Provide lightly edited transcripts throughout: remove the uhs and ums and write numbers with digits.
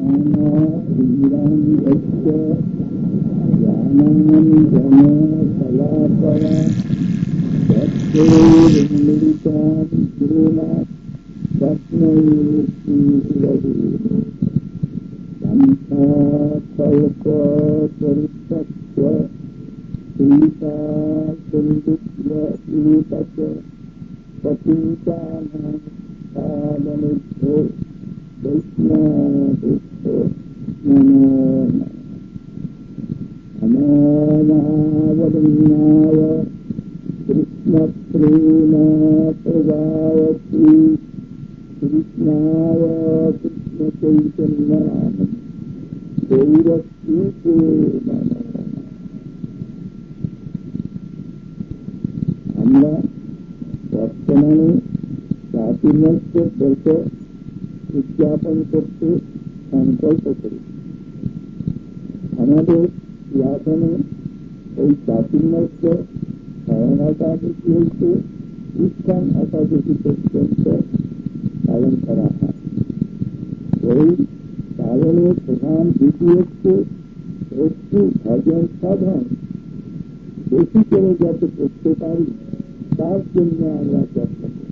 উদযাপন করতে সংকল্প করি। আমাদের ইয়াতনে এই চাতুর্মাস্য স্বয়ং একাদশী হইতে ইস্কান একাদশী পর্যন্ত পালন করা হয়। এই পালনের প্রধান বিধি হচ্ছে একটু ভজন সাধন বেশি করে যাতে করতে পারি তার জন্য আমরা যত্ন করি।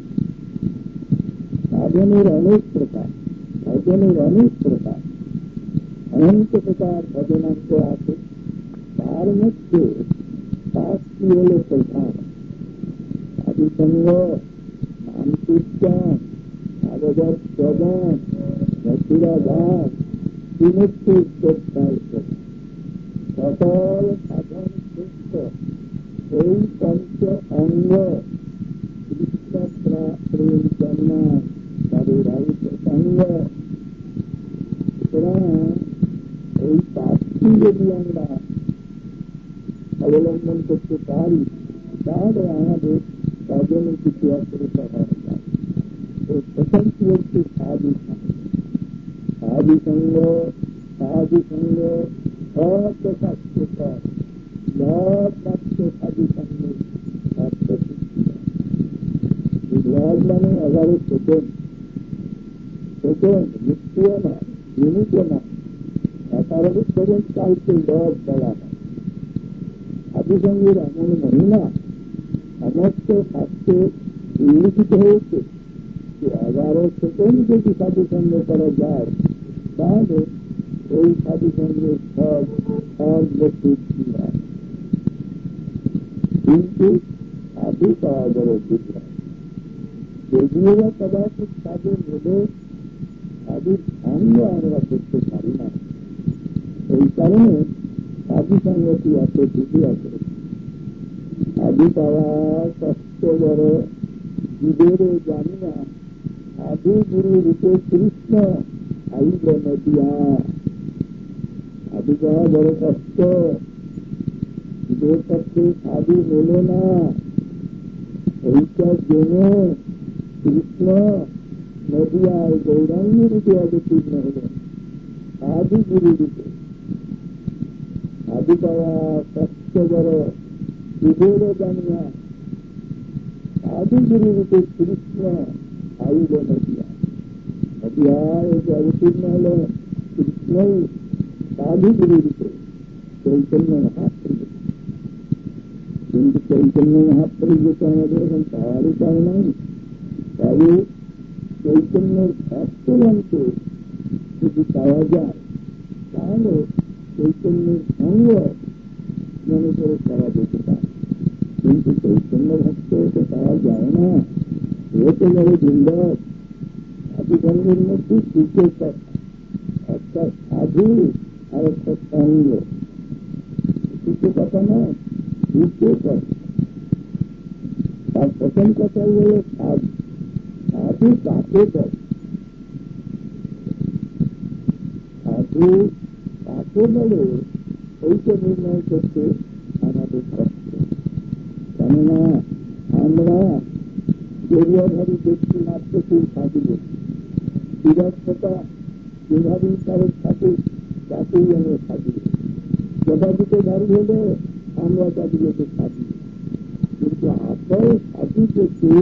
সাধনের অনেক প্রকার, ভজনের অনেক প্রকার, অনন্ত প্রকার ভজনাঙ্গ আছে। তার মধ্যে পাঁচটি হল প্রধান: সাধুসঙ্গ, নাম কীর্তন, ভাগবত শ্রবণ, মথুরাবাস, বিমুক্ত শ্রদ্ধায় সকল সাধন শ্রেষ্ঠ এই পঞ্চ অঙ্গ কৃষ্ণ প্রেম জন্মা তাদের সঙ্গ। সুতরাং এই পাঁচটি যদি আমরা অবলম্বন করতে পারি তাহলে আমাদের সাধনে কিছু অগ্রসর হওয়া যায়। প্রথমটি হচ্ছে সাধু সঙ্গ। সাধু সঙ্গ, সাধু সঙ্গ অপ্রকাশ্যকর লক্ষ্য সাধু সঙ্গে লব মানে 11 সেকেন্ড, মৃত্যুও না, মিনিটও না, 18 সেকেন্ড কালকে লব বলা হয়। সাধু সঙ্গের এমন মহিমা সমস্ত শাস্ত্রে উল্লিখিত হয়েছে যে 11 সেকেন্ড যদি সাধু সঙ্গ করা যায় তাহলে ওই সাধু সঙ্গের সব সৃষ্টি হয়। কিন্তু সাধু পাওয়া বড় বিদ্যা। যদিও বা কদাচিৎ সাধু হলে সাধুর সঙ্গ আমরা করতে পারি না। এই কারণে সাধু সঙ্গটি এত দিদি আছে। সাধু পাওয়া কষ্ট বড়, জীবেরও জানি না সাধু গুরু রূপে কৃষ্ণ আইব নদিয়া। সাধু পাওয়া বড় কষ্ট, জীবের পক্ষে সাধু মেলে না। এইটার জন্য কৃষ্ণ নদিয়ায় গৌরাঙ্গ রূপে অবতীর্ণ হলেন সাধু গুরু রূপে। সাধু পাওয়া কষ্ট বড়, জীবেরও জানিয়া সাধু গুরু রূপে কৃষ্ণ আইব নদিয়া। নদিয়ায় অবতীর্ণ হল কৃষ্ণই সাধু গুরু রূপে চৈতন্য মহাপ্রভু। কিন্তু চৈতন্য মহাপ্রভু তো আমাদের এখন পাওয়ার উপায় নাই। তবে চৈতন্যের ভক্তগণকে যদি পাওয়া যায় তাহলে চৈতন্যের সঙ্গ মনে করে করা যেতে পারে। কিন্তু চৈতন্য ভক্তকে পাওয়া যায় না। হতে গেলে দুর্লভ। সাধু সঙ্গের মধ্যে দুটো কথা, একটা সাধু আর একটা সঙ্গ। দুটো কথা না, দুটো কথা। তার প্রথম কথাই হল সাধু। সাধু কাকে বলে? সাধু কাকে বলে এইটা নির্ণয় করতে আমাদের কষ্ট। কেননা আমরা জড়িয়াধারী ব্যক্তি মাত্র কেউ সাধু বলি। বিরক্ষতা যেভাবেই কারোর থাকে তাকেই আমরা সাধু বলি। যথাযথধারী হলে আমরা তাদেরকে সাধু। কিন্তু আসল সাধুকে কে?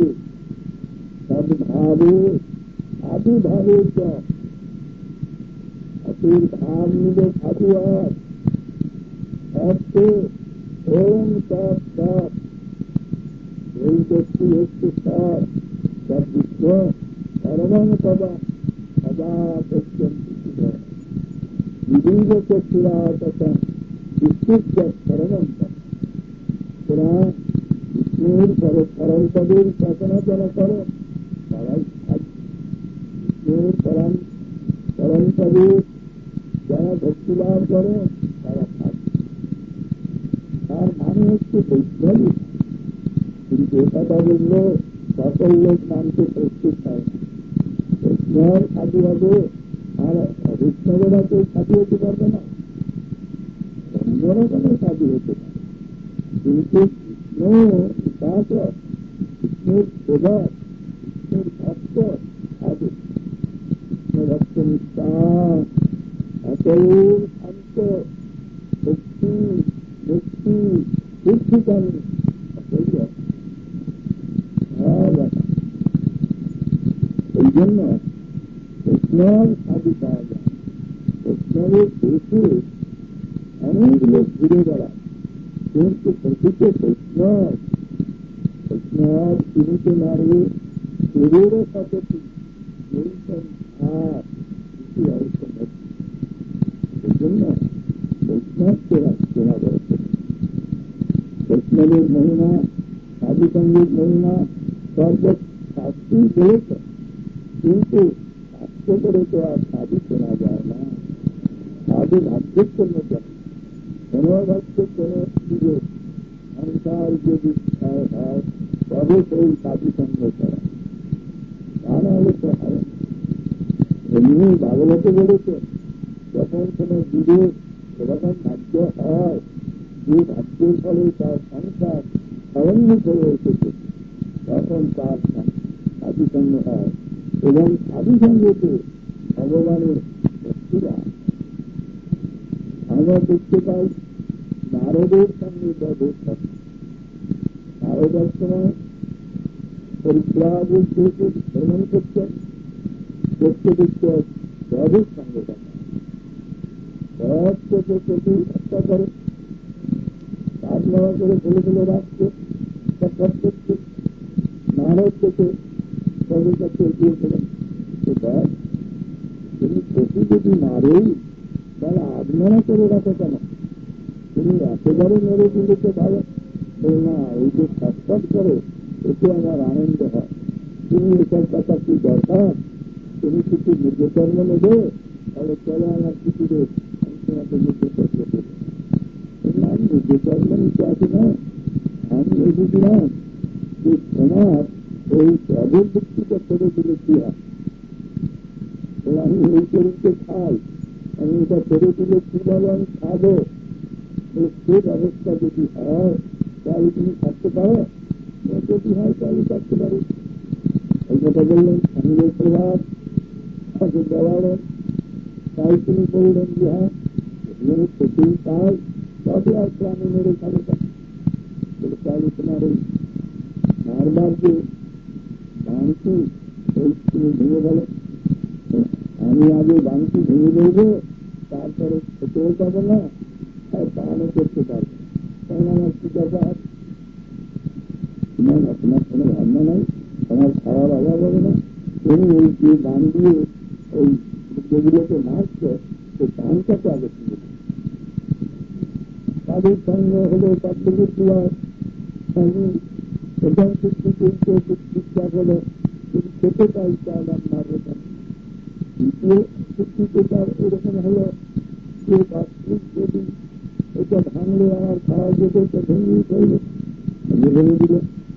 সদ্ভাবে সাধুভাবে ভক্তির ধাম নিলে সাধু হয় অর্থে ওম তৎ তৎ এই ব্যক্তি হচ্ছে সব সব বিশ্ব পরমং পদা সদা পর্যন্ত বিবিধ চক্ষুরাতন বিশুদ্ধ পরমং তোরা বিষ্ণুর পরম পদের উপাসনা যারা করো তারাই বিষ্ণুর পরম পদে যারা ভক্তি লাভ করে তারা থাকবে। তার মানে হচ্ছে বৈজ্ঞানিক, কিন্তু কথা বললো সকল লোক মানতে প্রস্তুত হয় না। বৈষ্ণব সাধু হবে আর অবৈষ্ণবেরা কেউ সাধু হতে পারবে না, অন্যরা কেন সাধু হতে পারে। কিন্তু কৃষ্ণ উপাসক, কৃষ্ণের প্রভাব, কৃষ্ণের ভক্ত সাধু, কৃষ্ণ ভক্ত নিষ্ঠা অতল শান্ত ভক্তি মুক্তি বুদ্ধিকামী এই জন্য বৈষ্ণব সাধু পাওয়া যায়। বৈষ্ণবের দেশে অনেক লোক ঘুরে বেড়ায়, কিন্তু প্রকৃত বৈষ্ণব চিনিতে নারে শরীরের সাথে এই জন্য বৈষ্ণবকে চেনা দরকার। বৈষ্ণবের মহিমা, সাধু সঙ্গীত মহিমা সর্বশাস্ত্রী বলেছে, কিন্তু শাস্ত্র করে তো আর সাধু চেনা যায় না। সাধু ভাগ্যের জন্য যায়, কোন ভাগ্যের কোন সুযোগ সংসার যদি হয় তবে সেই সাধু সঙ্গ করা, তা না হলে তো হয়। এমনি ভাগবতে বলেছে, যখন কোন যুগে সেরকম ভাগ্য হয়, যে ভাগ্যের ফলে তার সংসার স্বয়ন্বিত হয়ে এসেছে, তখন তার সাধু সঙ্গ হয়। এবং সাধু সঙ্গতে ভগবানের ভক্তিরা আমরা দেখতে পাই। নারদের সঙ্গে বধের থাকে, নারদের সময় পরিত্রাগের দেশে ভ্রমণ করছেন, দেখতে দেখতে বধের সঙ্গে দেখা প্রতি হত্যা করে, কাজ নেওয়া করে ফেলে ফেলে রাখছে, করছে। নারদ থেকে বধের কাছে এগিয়ে গেলেন, তিনি প্রতি যদি মারেই তাহলে আত্মনা করে রাখো কেন, তুমি একেবারে মেরে দিলেতে ভালো না, এই যে সৎপথ করো এতে আমার আনন্দ হয়। তুমি এসব কথা কি দরকার, তুমি কিছু নির্দেশকর্ম নেবে, তাহলে চলো আমার কিছুদের আমি তোমাকে নির্দেশকর্ম দেব। আমি নির্দেশকর্ম নিতে আসি না, আমি এসেছিলাম যে তোমার ওই অধের ব্যক্তিটা ছেড়ে দিলে কি হয়, আমি এই শরীরকে খাই, আমি এটা ছেড়ে দিলে কিভাবে আমি খাবো, সে ব্যবস্থা যদি হয় তাহলে তুমি থাকতে পারো, যদি হয় তাহলে থাকতে পারো। এই কথা বললেন স্বামীর প্রভাব তাকে দেওয়ালেন, তাই তিনি বললেন যে হ্যাঁ সত্যিই তাই, তবে আর প্রাণী মেরে খাবে বলে, তাহলে তোমার ওই মারবার যে বাংশি ওই তুমি ভেঙে বলো, আমি আগে বাংশি ভেঙে বলবো, তারপরে খেতেও পাবো না আর পালনও করতে পারবো, তখন আমার কি দরকার, তোমার কোনো ভাবনা নাই, তোমার খাওয়ার অভাব হবে না, তুমি ওই যে দান দিয়ে ওই যেগুলোকে মারছে সেই দানটাকে আগে তুলে তাদের সঙ্গে হলে তাদের দেওয়ার প্রধান শিক্ষক ঠিকঠাক হলে যদি খেতে চাই তাহলে আমি মারবো না। দ্বিতীয় শিক্ষিকার এরকম হলো যে যদি এটা ভাঙলে আমার খাওয়া যেত তো ভেঙেই ফেলবে, ভেঙে দিল।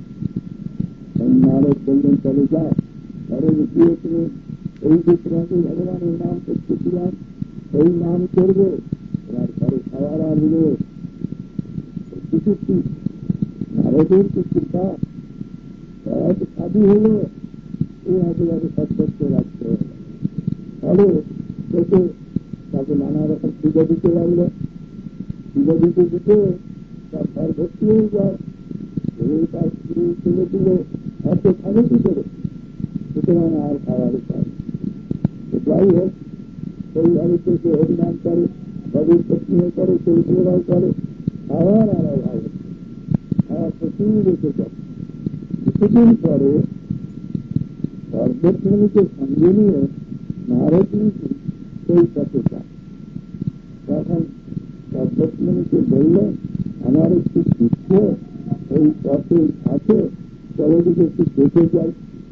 নারদ বললেন চলে যায়, পরে গিয়ে তুমি এই যে তোমাকে ভগবানের নাম করতেছিলাম এই নাম করবে, তোমার ঘরে খাওয়ার আসবে কিছুটি নারদের কিছুটা সাধু হলো, এই একেবারে সত্য রাখতে হবে। ফলে দেখে তাকে নানা রকম পূজা দিতে লাগলো, পূজা দিতে দিতে তার ঘর ভর্তি হয়ে যায়, তার স্ত্রী তুলে দিলে এত খাবে কি করে, সুতরাং আর খাওয়ার উপায়। যাই হোক সেই বাড়িতে সে হরিনাম করে, বাড়ির পত্নী করে, সেই বিয়েরাও করে, আবার আড়াই ভাবে আবার প্রচুর রেখে যায়। কিছুদিন পরে সর্বত্রমীকে সঙ্গে নিয়ে নারদ ঋষি সেই পথে যায়। তখন সর্বত্রমীকে বললেন, আমার একটু শিষ্য এই পথে আছে, চলো দিকে একটু দেখে যাই।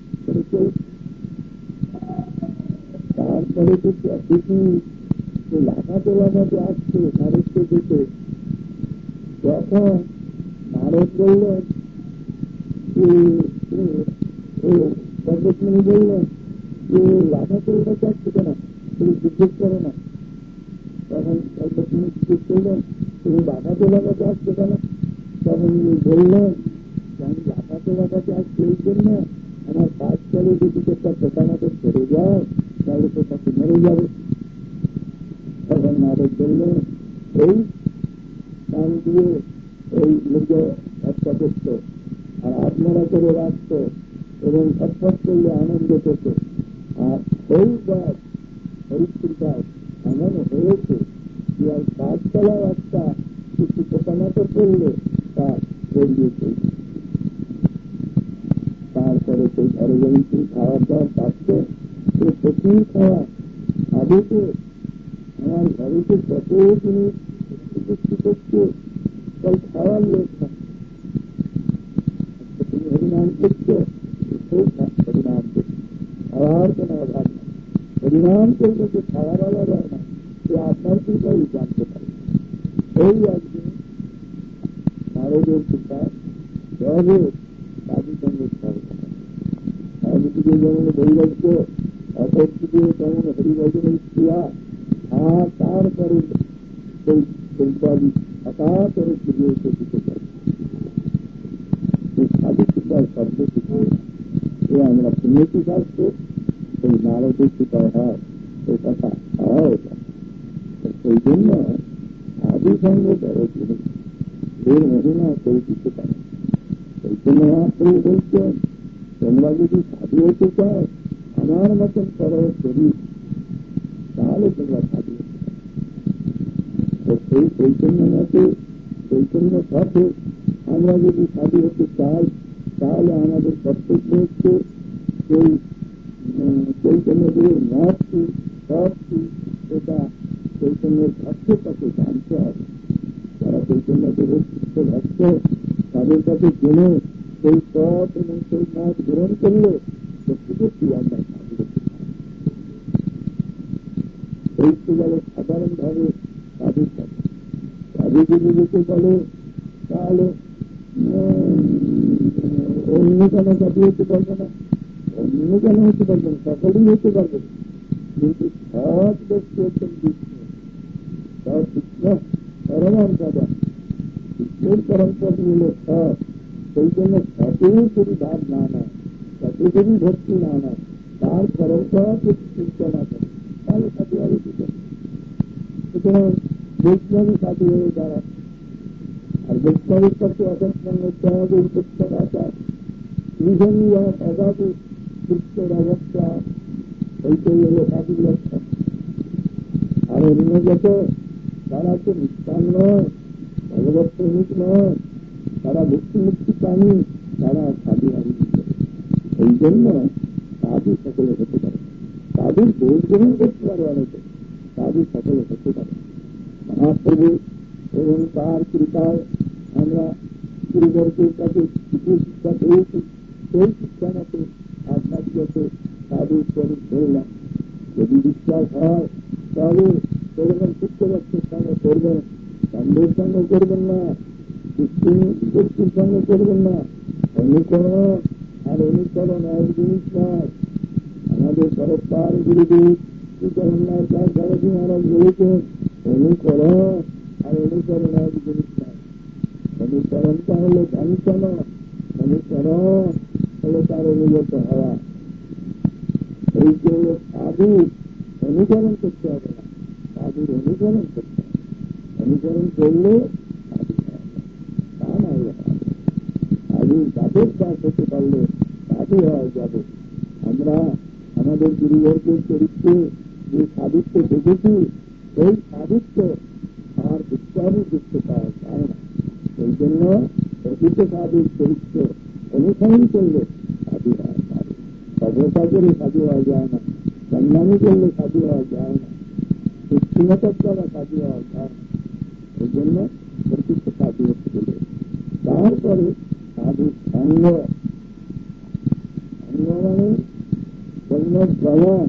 তারপরে কিছু লাগাতে লাগাতে আসছে নারদকে দেখে। তখন নারদ বললেন, সর্বত্রমী বললেন যে লাগাতে লাগাতে আসছে কেন, তুমি জিজ্ঞেস করো না। তখন সর্বত্রমী জিজ্ঞেস করলেন, তুমি লাগাতে লাগাতে আসছে কেন? তখন বললেন, আমি লাগাতে লাগাতে আসছে এই জন্য, আমার কাজ করে যদি একটা পোকানাতে ছেড়ে যায় তাহলে তো তাকে মরে যাবে। তখন নারদ বললেন, এই কান দিয়ে এই লোকে হত্যা করত আর আত্মরা করে রাখত এবং অভ্যাস করলে আনন্দ পেত। আর এই গাছ এই কৃপায় এমন হয়েছে যে আর গাছতলায় একটা কিছু পোকানাতে করলে তা বেরিয়েছে। তারপরে সেই ঘরে যেমন খাওয়ার দাওয়ার পাচ্ছে, সে প্রচুর খাওয়া আদিতে আমার ঘরেতে কত জিনিস করছে, তাই খাওয়ার লোক না। তুমি হরিনাম করছো, হরিনাম করছো, খাওয়ার কোনো অভাব না। হরিনাম করলে যে খাওয়া বলা যায় না, সে আপনার কৃপাই জানতে পারে। এই একদিন নারদের কৃপা সহজে সাধু সঙ্গে সাধুদিকে যেমন বৈরাগ্য, অপরদিকে তেমন হরিভজনের ক্রিয়া, আর তারপরে সেই শিল্পাদি হঠাৎ ফিরে এসে দিতে পারে। সাধু কৃপার শব্দ থেকে এ আমরা শুনেছি শাস্ত্রে, সেই নারদের কৃপা হয়, সেই কথা হয়। সেই জন্য সাধু সঙ্গে বড় জিনিস, এর মহিমা কেউ দিতে পারে। সেই জন্য মহাপ্রভু বলছেন, তোমরা যদি সাধু হতে চাও আমার মতন করো শরীর, তাহলে তোমরা সাধু হতে পারো। তো সেই চৈতন্য মতে, চৈতন্য পথে আমরা যদি সাধু হতে চাই, তাহলে আমাদের কর্তব্য হচ্ছে সেই চৈতন্যগুলোর মত কি, পথ কি, এটা চৈতন্যের ভক্তের কাছে জানতে হবে। যারা চৈতন্যদেবের শিষ্য ভক্ত, তাদের কাছে জেনে সেই পথ এবং সেই মত গ্রহণ করলে সত্যি আমরা সাধু হতে পারি। এই তো গেল সাধারণ ভাবে সাধুর কথা। সাধু যদি যেতে বলে তাহলে অন্য কেন সাধু হতে পারবে না, অন্য কেন হতে পারবে না, সকলেই হতে পারবে। কিন্তু সব ব্যক্তি হচ্ছেন বিষ্ণু, সব কৃষ্ণ পরমার দাদা, কৃষ্ণের পরম্পরা হল সব। সেই জন্য সতেরই ভাব না নেয়, সতেরই ভক্তি না নেয়, তার পরম্পরা চিন্তা না করে, তাহলে সাথে আরো দিতে। সুতরাং বৈষ্ণবী সাথে হয়ে দাঁড়ায়। আর বৈষ্ণবের কাছে অসম্পন্ন ত্যাগ উৎপত্তাচার নিধনীয় অবাধ কৃষ্ণের অবস্থা, এইটাই হল সাধুর লক্ষণ। আর অন্য যত তারা তো নিষ্কাম নয়, ভগবত প্রেমিক নয়, তারা মুক্তি প্রাণী, তারা সাধু হারি। এই জন্য সাধু সকলে হতে পারে, সাধুর দোষ গ্রহণ করতে পারে অনেকে, সাধু সকলে হতে পারে। মহাপ্রভু এবং তার কৃপায় আমরা গুরুবর্গের কাছে কিছু শিক্ষা পেয়েছি। সেই শিক্ষা মতো আপনাকে সাধু স্বরূপ ধরলাম। যদি বিশ্বাস হয় তাহলে সেরকম শিক্ষাবর্ষের সঙ্গে করবেন, সন্ধ্যের সঙ্গে করবেন না, ব্যক্তির সঙ্গে করবেন না। অনুকরণ আর অনুকরণ এক জিনিস নয়। আমাদের পরস্পর গুরুদেব জগন্নাথ দাস বাবাজি মহারাজ বলেছেন, অনুকরণ আর অনুকরণ এক জিনিস নয়। অনুকরণটা হলো ধ্যানসন, অনুকরণ হলো তার অনুগত হওয়া। এই যে সাধু অনুকরণ করতে হবে না, সাধুর অনুকরণ করতে হবে। অনুকরণ করলে সাধু তা না হলে সাধু তাদের কাজ হতে পারলে সাধু হওয়া যাবে। আমরা আমাদের গুরুবর্গের চরিত্রে যে সাধুত্ব দেখেছি সেই সাধুত্ব আর বিজ্ঞানী দেখতে পাওয়া যায় না। সেই জন্য প্রকৃত সাধুর চরিত্র অনুসরণ করলে সাধু হওয়া যায়। সভ্যতা করে সাধু হওয়া যায় না, সম্মানী করলে সাধু হওয়া যায় না, সৃষ্টিমতার দ্বারা সাধু হওয়া যায় না। এই জন্য প্রকৃত সাধু হতে গেলে তারপরে সাধু সঙ্গ, সঙ্গ মানে সৈন্য ভ্রমণ,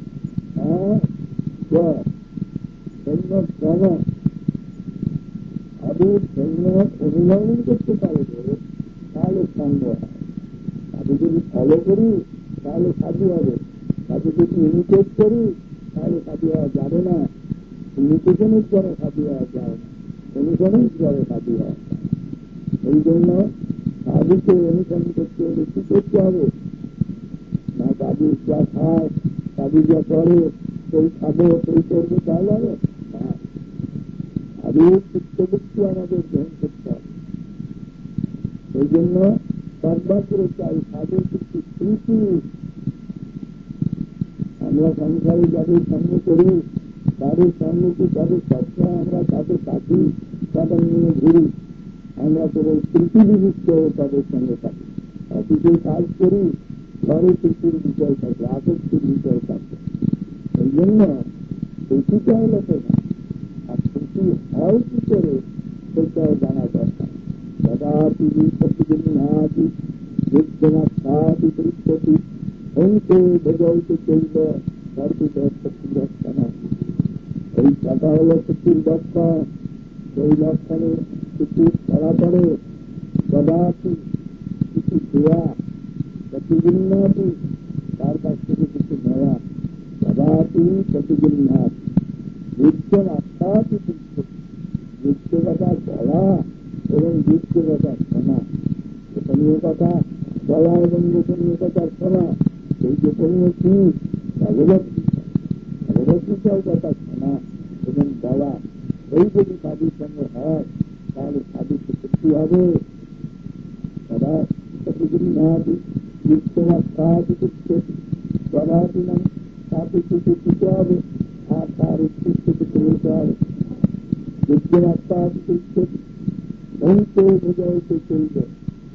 সাধু সৈন্য অনুসরণ করতে পারবে তাহলে সঙ্গ হয়। সাধু যদি ফলো করি তাহলে সাধু হবে, সাধু যদি ইমিটেট করি তাহলে সাধু হওয়া যাবে না। ইমিটেশনের পরে সাধু হওয়া যায় না, অনুসরণ পরে সাধু হওয়া যায়। এই জন্য সাধুকে অনুসরণ করতে হলে কি করতে হবে না, সাধু যা খায়, সাধু যা করে সেই খাবো সেই করবো তাহলে হবে না। সাধুর চিত্তবৃত্তি আমাদের গ্রহণ করতে হবে। সেই জন্য সর্বাগ্রে চাই সাধুর কিছু স্মৃতি। আমরা সংসারে যাদের সঙ্গে করি তাদের সঙ্গে কি তাদের সবসময় আমরা তাদের কাছি তাদের নিয়ে ঘুরি, আমরা কেবল স্মৃতি বিভক্ত তাদের সঙ্গে থাকি। অফিসে কাজ করি, ঘরে স্মৃতির বিষয় থাকে, আসক্তির বিষয় থাকে। এই জন্য স্মৃতিটা হলো না, আর স্মৃতি হয় কি করে সেটাও জানা দরকার। কদাপি প্রতিদিনাদি বিদ্যমাত্মাদি পৃষ্ঠতি অঙ্কে ভোজয়তে চলব সর্বদর্শন। এই কথা হল শক্তির দর্শন। সেই দর্শনে কিছু করা পড়ে কদাপি কিছু দেয়া, প্রতিদিনাদি তার কাছ থেকে কিছু নেওয়া, কদাপি প্রতিদিনাদি বিদ্যমাত্মাদি পৃষ্ঠতি। বিদ্যকতা বলা এবং বিদ্যকতা শোনা, গোপনীয় কথা বলা এবং গোপনীয় কথা শোনা। সেই গোপনীয় কি ভগবত গীতা, ভগবত গীতার কথা শোনা এবং বলা, এই যদি সাধুর সঙ্গে হয় তাহলে সাধু সৃষ্টি হবে। সদা প্রতিদিনাদি বিদ্যমাত্মাদি পৃষ্ঠতি সদাদিন তাকে কিছু দিতে হবে আর তার উৎকৃষ্ট কিছু নিতে হবে। বিদ্যমাত্মাদি পৃষ্ঠতি অঙ্কে ভোজয়তে চলবে,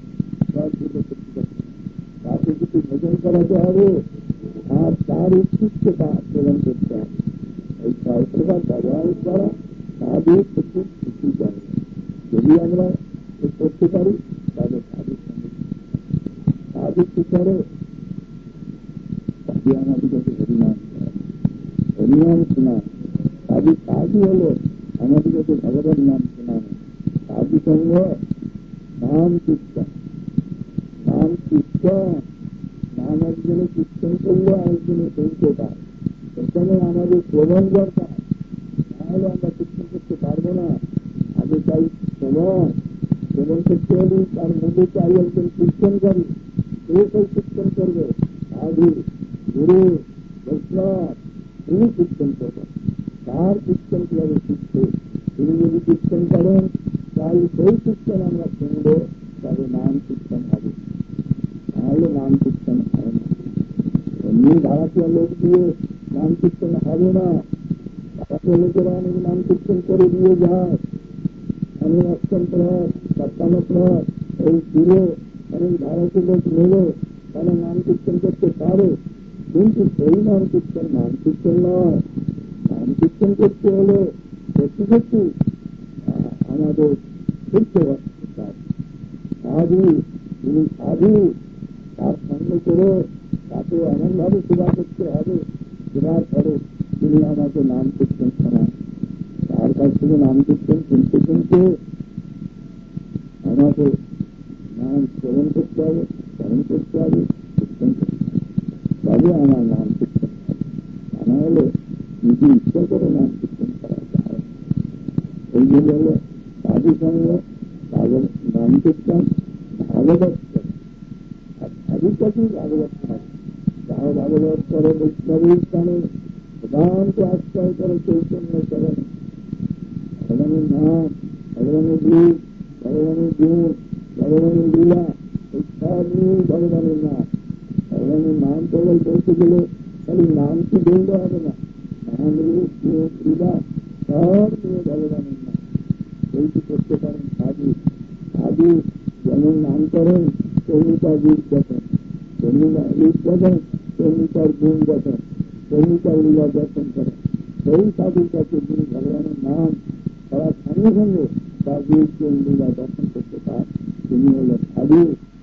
তাকে কিছু ভোজন করাতে হবে আর তার উৎকৃষ্টতা প্রদান করতে হবে। এই ছয় প্রকার ব্যবহার করা তাদের কিছু কিছু জানে। যদি আমরা করতে পারি তাহলে তাদের সঙ্গে তাদের কি করে তাদের আমাদের কাছে হরিনাম হরিনাম শোনা। তাদের কাজই হলো আমাদের কাছে ভগবান নাম শোনানো। সাধু সঙ্গ নাম কীর্তন, নাম কীর্তন, নাম একজনে কীর্তন করলে আরেকজনে শুনতে পায়। এখানে আমাদের শ্রবণ দরকার, তাহলে আমরা কীর্তন করতে পারবো না। আগে চাই শ্রবণ, শ্রবণ করতে হলে তার মধ্যে চাই একজন কীর্তনকারী। কেউ কেউ কীর্তন করবে, সাধু গুরু বৈষ্ণব তিনি কীর্তন করবেন। তার কীর্তন কিভাবে শিখছে, তিনি যদি কীর্তন করেন তাহলে সেই কীর্তন আমরা শুনব, তবে নাম কীর্তন হবে, তাহলে নাম কীর্তন হয় না। এমনি ভাড়াটিয়া লোক দিয়ে নাম কীর্তন হবে না। ভাড়াটিয়া লোকেরা অনেক নাম কীর্তন করে দিয়ে যায়, অনেক অষ্টম প্রহর সপ্তাহ প্রহর এই দিলে অনেক ভারতীয় লোক মেলে তারা নাম কীর্তন করতে পারে, কিন্তু সেই নাম কীর্তন নাম কীর্তন নয়। নাম কীর্তন করতে হলে সত্যি সত্যি আমাদের শুদ্ধ সাধু, যিনি সাধু তার সঙ্গে করে তাকে এমনভাবে সেবা করতে হবে সেবার পরে তিনি আমাকে নাম কীর্তন শোনান। তার কাছ থেকে নাম কীর্তন শুনতে শুনতে আমাকে নাম শ্রবণ করতে হবে, স্মরণ করতে হবে, কীর্তন করতে হবে, তবে আমার নাম কীর্তন হবে। তা না হলে নিজে ইচ্ছা করে নাম কীর্তন করা যায়। এই জন্য হল সাধু সঙ্গে নাম কীর্তন ভাগবত করে, আর সাধুর কাছেই ভাগবত থাকে। যাও ভাগবত করে বৈষ্ণবের স্থানে প্রধান্ত আশ্রয় করে চৈতন্য চরণে। ভগবানের নাম, ভগবানের রূপ, ভগবানের গুণ, ভগবানের লীলা, এই সব নিয়েই ভগবানের নাম। ভগবানের নাম কেবল বলতে গেলে খালি নাম কি বলতে হবে না, ক্রীড়া সব নিয়ে ভগবানের নাম এইটি করতে পারেন সাধু। সাধু যেমন নাম করেন তেমনি তার রূপ দেখেন, তেমনি রূপ দেখেন তেমনি তার গুণ দেখেন, তেমনি তার লীলা দর্শন করেন। সেই সাধুর কাছে যিনি ভগবানের নাম করার সঙ্গে সঙ্গে তার রূপ গুণ লীলা দর্শন করতে পার, তিনি হল সাধু।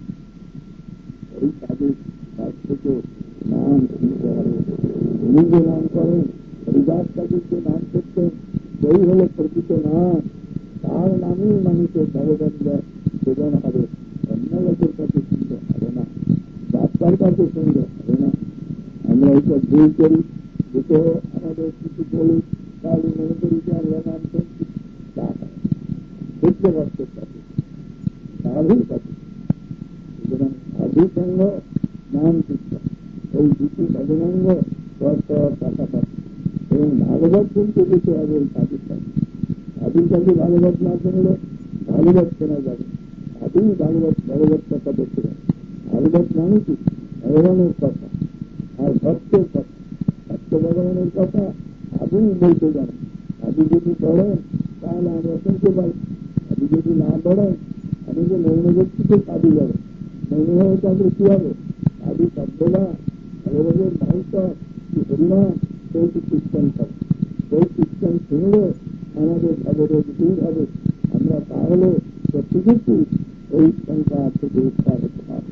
এই সাধু তার থেকে নাম শুনতে হবে। তিনি যে নাম করেন হরিদাস ঠাকুর যে নাম করতেন সেই হল প্রকৃত নাম। তার নামেই মানুষের ভগবানের সেবন হবে, অন্য লোকের কাছে শুনতে হবে না, ডাক্তার কাছে শুনতে হবে না। আমরা এইসব ভুল করি, দুটো আমাদের কিছু বলি তাহলে মনে করি যে আমরা নাম শুনছি, তা বুঝতে পারতে পারি সাধুর কাছে। সুতরাং সাধু সঙ্গ নাম শিক্ষা এই দুটি ভগবাঙ্গ পাশাপাশি এবং ভাগবত শুনতে যেতে হবে এই সাধুর কাছে। সাধুর কাছে ভাগবত না শুনলে ভাগবত শোনা যাবে, সাধুই ভগবত কথা দেখতে যাবে। ভাগবত মানে কি? ভগবানের কথা আর ভক্তের কথা। ভক্ত ভগবানের কথা সাধুই বলতে জানে। সাধু যদি পড়েন তাহলে আমরা শুনতে পাই, সাধু যদি না পড়েন আমি যে মৌন ব্যক্তিকে সাধু যাবে, মৌন হয়ে থাকলে কি হবে? সাধু শব্দরা ভগবানের মাংস কি হরিনাম সেইটি কীর্তন করে, সেই কীর্তন শুনলে আমাদের ভগবত দূর হবে। আমরা তাহলে প্রতিদিনই এই সংখ্যা থেকে উদ্ধার হতে পারব।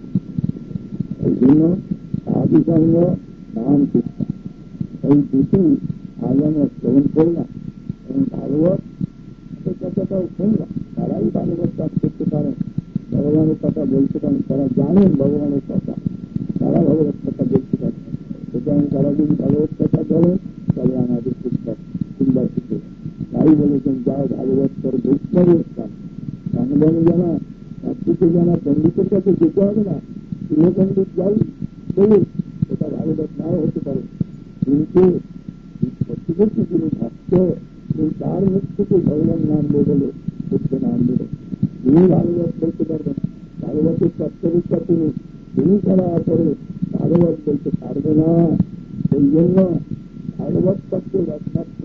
এই জন্য সাধু সঙ্গ নাম শিক্ষা এই দুটি আজ আমরা শ্রবণ করলাম এবং ভাগবত কথাটাও শুনলাম। তারাই ভাগবত পাঠ করতে পারেন, ভগবানের কথা বলতে পারেন, তারা জানেন ভগবানের কথা, তারা ভগবত কথা বলতে পারেন। সুতরাং তারা যদি ভগবত কথা বলেন তবে আমাদের শিক্ষা সুন্দর শিখে। তাই বলেছেন যাও ভাগবত পর বৈষ্ণবের স্থান সংগ্রামী জানা সবকিছু জানা পণ্ডিতের কাছে যেতে হবে না। গৃহপণ্ডিত যাই বলুন, এটা ভাগবত নাও হতে পারে, কিন্তু প্রত্যেকটি যিনি ভক্ত তার মুখ থেকে ভগবান নাম বলে সত্য নাম বলে তিনি ভাগবত বলতে পারবেন। ভাগবতের তত্ত্ববিদ্যা তিনি ছাড়া করে ভাগবত বলতে পারবে না। সেই জন্য ভাগবত তত্ত্বের একমাত্র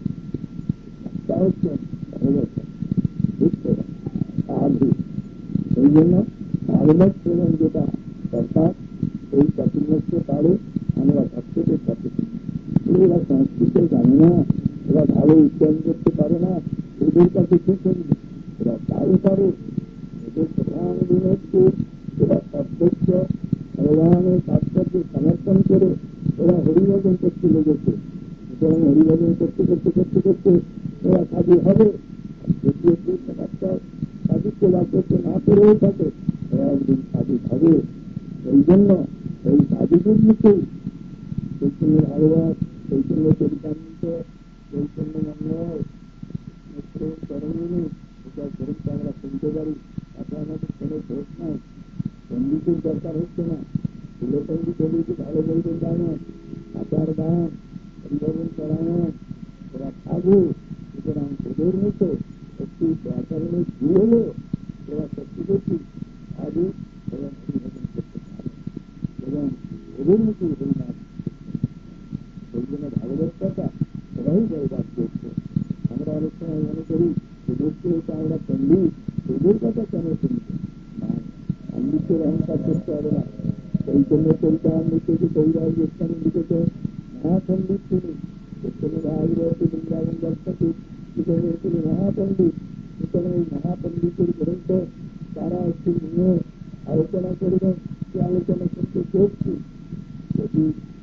হচ্ছে ভগবত বুঝতে সাধু। সেই জন্য ভাগবত শ্রবণ যেটা অর্থাৎ এই চতুর্মুখে পারে আমরা ভক্তদের কাছে। এরা সংস্কৃত জানে না, এরা ভালো উচ্চারণ করতে পারে না, এদের কাছে কি করবে? এরা তাই পারে। এদের প্রধান দিন হচ্ছে এরা অধ্যক্ষ ভগবানের তাৎপর্য সমর্পণ করে এরা হরিভজন করতে লেগেছে। সুতরাং হরিভজন করতে করতে করতে করতে এরা সাধু হবে। যদি একটু সমস্যার সাধুত্ব লাভ করতে না পেরেও থাকে এরা একদিন সাধু হবে। এই জন্য এই সাধুদের মুখেই চৈতন্য ভাগবত, চৈতন্য চরিতামৃত, চৈতন্য মঙ্গল চরণী এটা ধরুন আমরা শুনতে পারি। তাতে আমাদের কোনো দোষ নাই, পণ্ডিতের দরকার হচ্ছে না। ফুলে পণ্ডিত হলেই তো ভালো বলবেন যায় না, আচার দান পরিবর্তন করানো ওরা সাধু। সুতরাং ওদের মুখে একটি আচরণের ভুল হলো ওরা সত্যি সত্যি সাধু এবং পরিবর্তন করতে পারে এবং ওদের মুখে হরিনাম। সেই জন্য ভাগবত কথা ওরাই বরবাদ করছে। আমরা অনেক সময় মনে করি ওদেরকে এটা আমরা পণ্ডিত, ওদের কথা কেন শুনছে না? পণ্ডিতের অহংকার করতে হবে না। চৈতন্য চরিতামৃত যে কবিরাজ গোস্বামী লিখেছে, মহাপণ্ডিত তিনি। চৈতন্য ভাগবত বৃন্দাবন দর্শকে তিনি মহাপণ্ডিত। সুতরাং এই মহাপণ্ডিতের গ্রন্থ তারা একটু নিয়ে আলোচনা করবেন, সে আলোচনা করতে চেয়েছি। যদি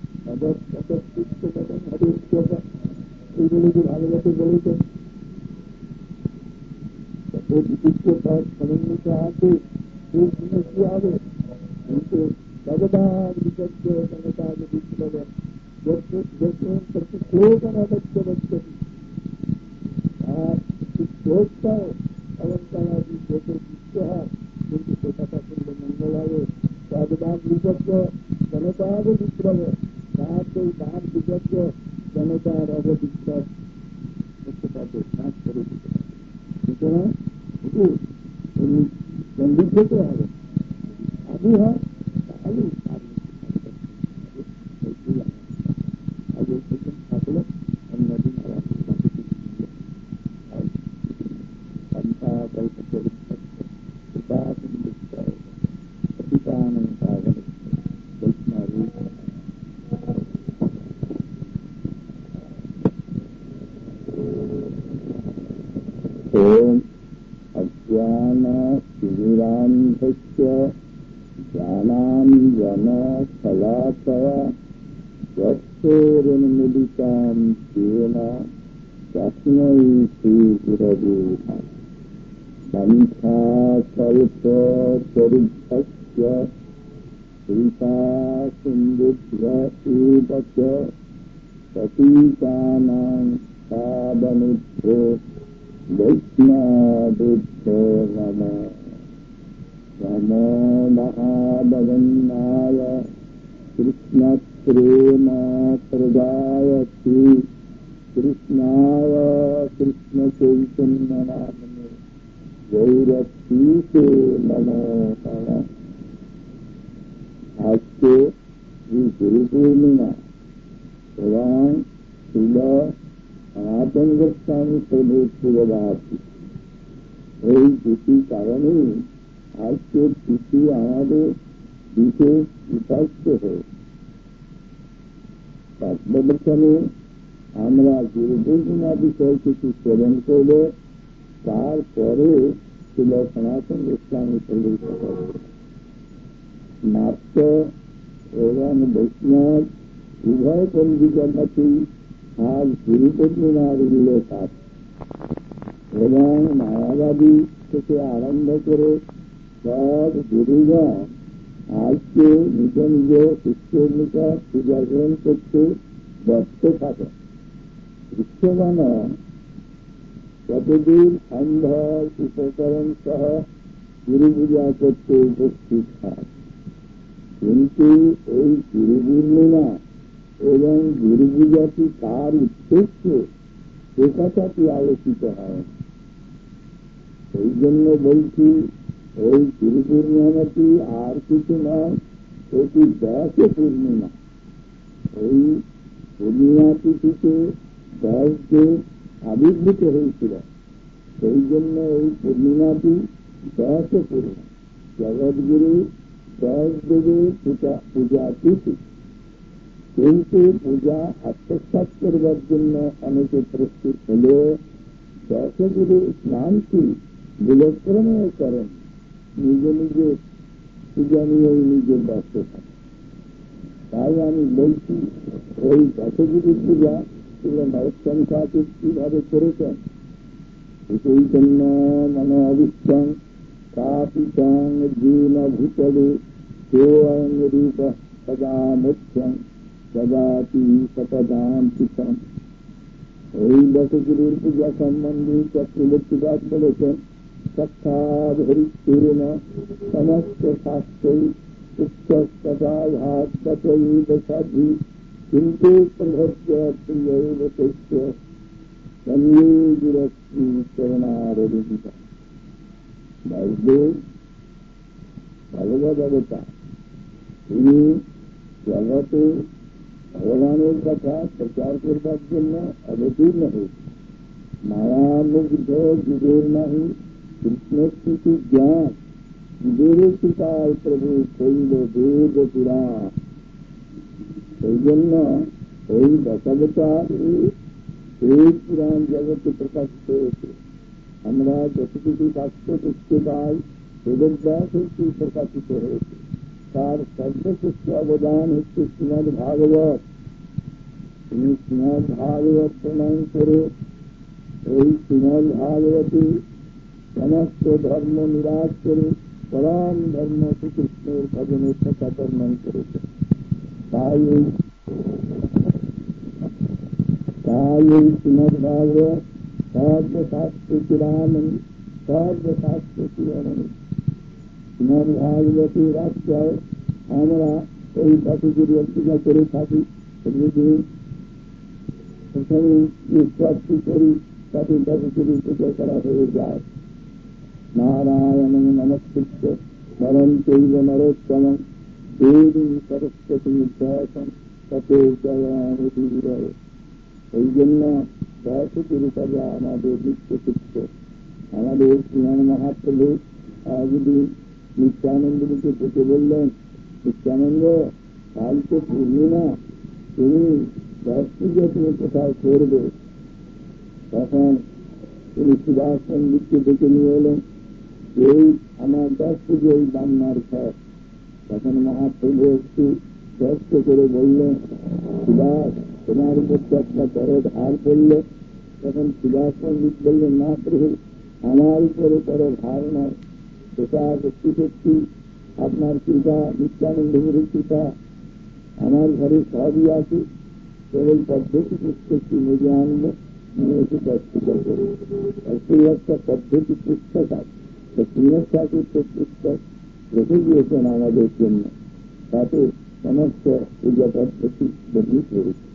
এইগুলো যে ভাগবতে বলেছেন বিচিত্র পথ সমন্বিত আছে সেই জিনিস কি হবে? কিন্তু ভগবান বিপক্ষ জনতার বিপ্লব প্রতি শ্লোকন অবশ্য বক্তব্য আর শ্লোকটাও অলঙ্কারাদি শ্লোকের যুক্ত হয়, কিন্তু সেটা শুনলে মঙ্গল হবে। ভগবান বিপক্ষ জনতার বিপ্লব তার সেই তার বিপক্ষ জনতার অববিশ্বাস করতে পারবে, নাচ করে দিতে পারবে। সুতরাং উনি পণ্ডিত হতে হবে, সাধু হয় তাহলেই আগে থাকলো। জ্ঞান শিবিরান্ধস্য জ্ঞানাঞ্জন শলাকয়া যৎসোরন্মিলিতাং তেন তস্मै শ্রীগুরবে নমঃ। সন্ধ্যাকল্পতরুভ্যশ্চ কৃপা সিন্ধুভ্য এব চ পতিতানাং পাবনেভ্যো বৈষ্ণবেভ্যো নমঃ। নমো মহাবদন্নায় কৃষ্ণপ্রেমপ্রদায়তে কৃষ্ণায় কৃষ্ণচৈতন্যনামনে গৌরক্ষীতে নমো নমঃ। আজকে এই গুরু পূর্ণিমা এবং শিল সনাতন গোস্বামী প্রভুর পূর্ববার্ষিকী। এই দুটি কারণেই আজকের তিথি আমাদের বিশেষ উপাস্য হয়ে সর্বপ্রথমে আমরা গুরু পূর্ণিমা বিষয় কিছু শ্রবণ করব, তারপরে শিল সনাতন গোস্বামী প্রভুর কথা নাট্য এবং বৈষ্ণব উভয় পঞ্জিকাটি আজ গুরু পূর্ণিমার উল্লেখ আছে এবং মায়াবাদী থেকে আরম্ভ করে সব গুরুগণ আজকে নিজ নিজ শিষ্যের নিকট পূজা গ্রহণ করতে ব্যস্ত থাকে। শিষ্যগণ কতদিন সম্ভব উপকরণ সহ গুরু পূজা করতে উপস্থিত হয়, কিন্তু এই গুরু পূর্ণিমা এবং গুরু পূজাটি কার উদ্দেশ্য সে কথাটি আলোচিত হয়। সেই জন্য বলছি, এই গুরু পূর্ণিমাটি আর কিছু নয়, এটি ব্যাস পূর্ণিমা। এই পূর্ণিমা তিথিতে ব্যাসদেব আবির্ভূত হয়েছিল, সেই জন্য এই পূর্ণিমাটি ব্যাস পূর্ণিমা। জগৎগুরু ব্যাসদেবের পূজা তিথি, কিন্তু পূজা আত্মসাৎ করবার জন্য অনেকে প্রস্তুত হলে ব্যাসগুরু স্নানটি বিলক্রমে করেন, নিজে নিজে পূজা নিয়েই নিজে ব্যস্ত থাকে। তাই আমি বলছি, ওই ব্যাসগুরুর পূজা এগুলো নরোত্তম ঠাকুর কিভাবে করেছেন। সেই জন্য মনে অবিশ্বাং কাপিতাং জীন ভূতলে কেয়ং রূপ সদা মুখ্যং সদাতি সপদাম পিতম। এই ব্যাসগুরুর পূজা সম্বন্ধে চক্রবর্তীদাস বলেছেন, সত্তাধরিত্বেন সমস্ত শাস্ত্রই উচ্চস্তদাঘাতৈব সাধি কিন্তু প্রভজ্য প্রিয়ৈব তস্য সন্নিধিরস্মি করুণারবিদিতা। ব্যাসদেব ভগবদ অবতার, তিনি জগতে ভগবানের কথা প্রচার করবার জন্য অবতীর্ণ হয়েছে। মায়ামুগ্ধ যুগের নাহি কৃষ্ণস্মৃতি জ্ঞান, যুগের কৃপায় প্রভু শৈল বেদ পুরাণ। সেই জন্য এই দশাবতার এই পুরাণ জগতে প্রকাশিত হয়েছে। আমরা যতটুকু শাস্ত্র দেখতে পাই, বেদব্যাস হচ্ছে প্রকাশিত হয়েছে। তার সর্বশ্রেষ্ঠ অবদান হচ্ছে শ্রীমদ্ ভাগবত। তিনি শ্রীমদ্ ভাগবত প্রণয়ন করে এই শ্রীমদ্ ভাগবতী সমস্ত ধর্ম নিরাশ করে পরম ধর্ম শ্রীকৃষ্ণের ভজনের কথা বর্ণন করেছে। তাই এই শ্রীমদ্ ভাগবত সর্বশাস্ত্র চিরামণি, সর্বশাস্ত্র চিরামণি। শ্রীমদ্ ভাগবতীর আশ্রয় আমরা এই ব্যাসগুরুর পূজা করে থাকি। প্রথমে নিষ্পত্তি করি, তাতে ব্যাসগুরুর পূজা করা হয়ে যায়। নারায়ণ নমস্কৃত্য নরং চৈব নরোত্তমং দেবীং সরস্বতীং ব্যাসং ততো জয়ামুদীরয়ে। এই জন্য ব্যাসগুরু পূজা আমাদের নিত্যকৃত্য। আমাদের শ্রীমান মহাপ্রভু একদিন নিত্যানন্দকে ডেকে বললেন, নিত্যানন্দ, কালকে পূর্ণিমা, তুমি ব্যাস পূজা তুমি কোথায় করবে? তখন তিনি সুভাষ পণ্ডিতকে ডেকে নিয়ে এলেন এই আমার 10 পুজো এই বান্নার ঘর। তখন মহাপ্রভু একটু কষ্ট করে বললেন, সুভাষ তোমার উপর একটা বড় ধার পড়ল। তখন সুভাষ পণ্ডিত বললেন, না প্রভু, আমার উপরে বড় ধার নয়, সেটা সত্যি সত্যি আপনার কৃপা, নিত্যানন্দপুরের কৃপা। আমার ঘরে সবই আছে, কেবল পদ্ধতি পুস্তকটি মেজে আনবো, নিয়ে এসে পুস্তক করবো। সেই একটা পদ্ধতি পুস্তক আছে, শ্রীনাথ ঠাকুর পুস্তক রেখে দিয়েছেন আমাদের জন্য, তাতে সমস্ত পূজা পদ্ধতি বদলি করেছে।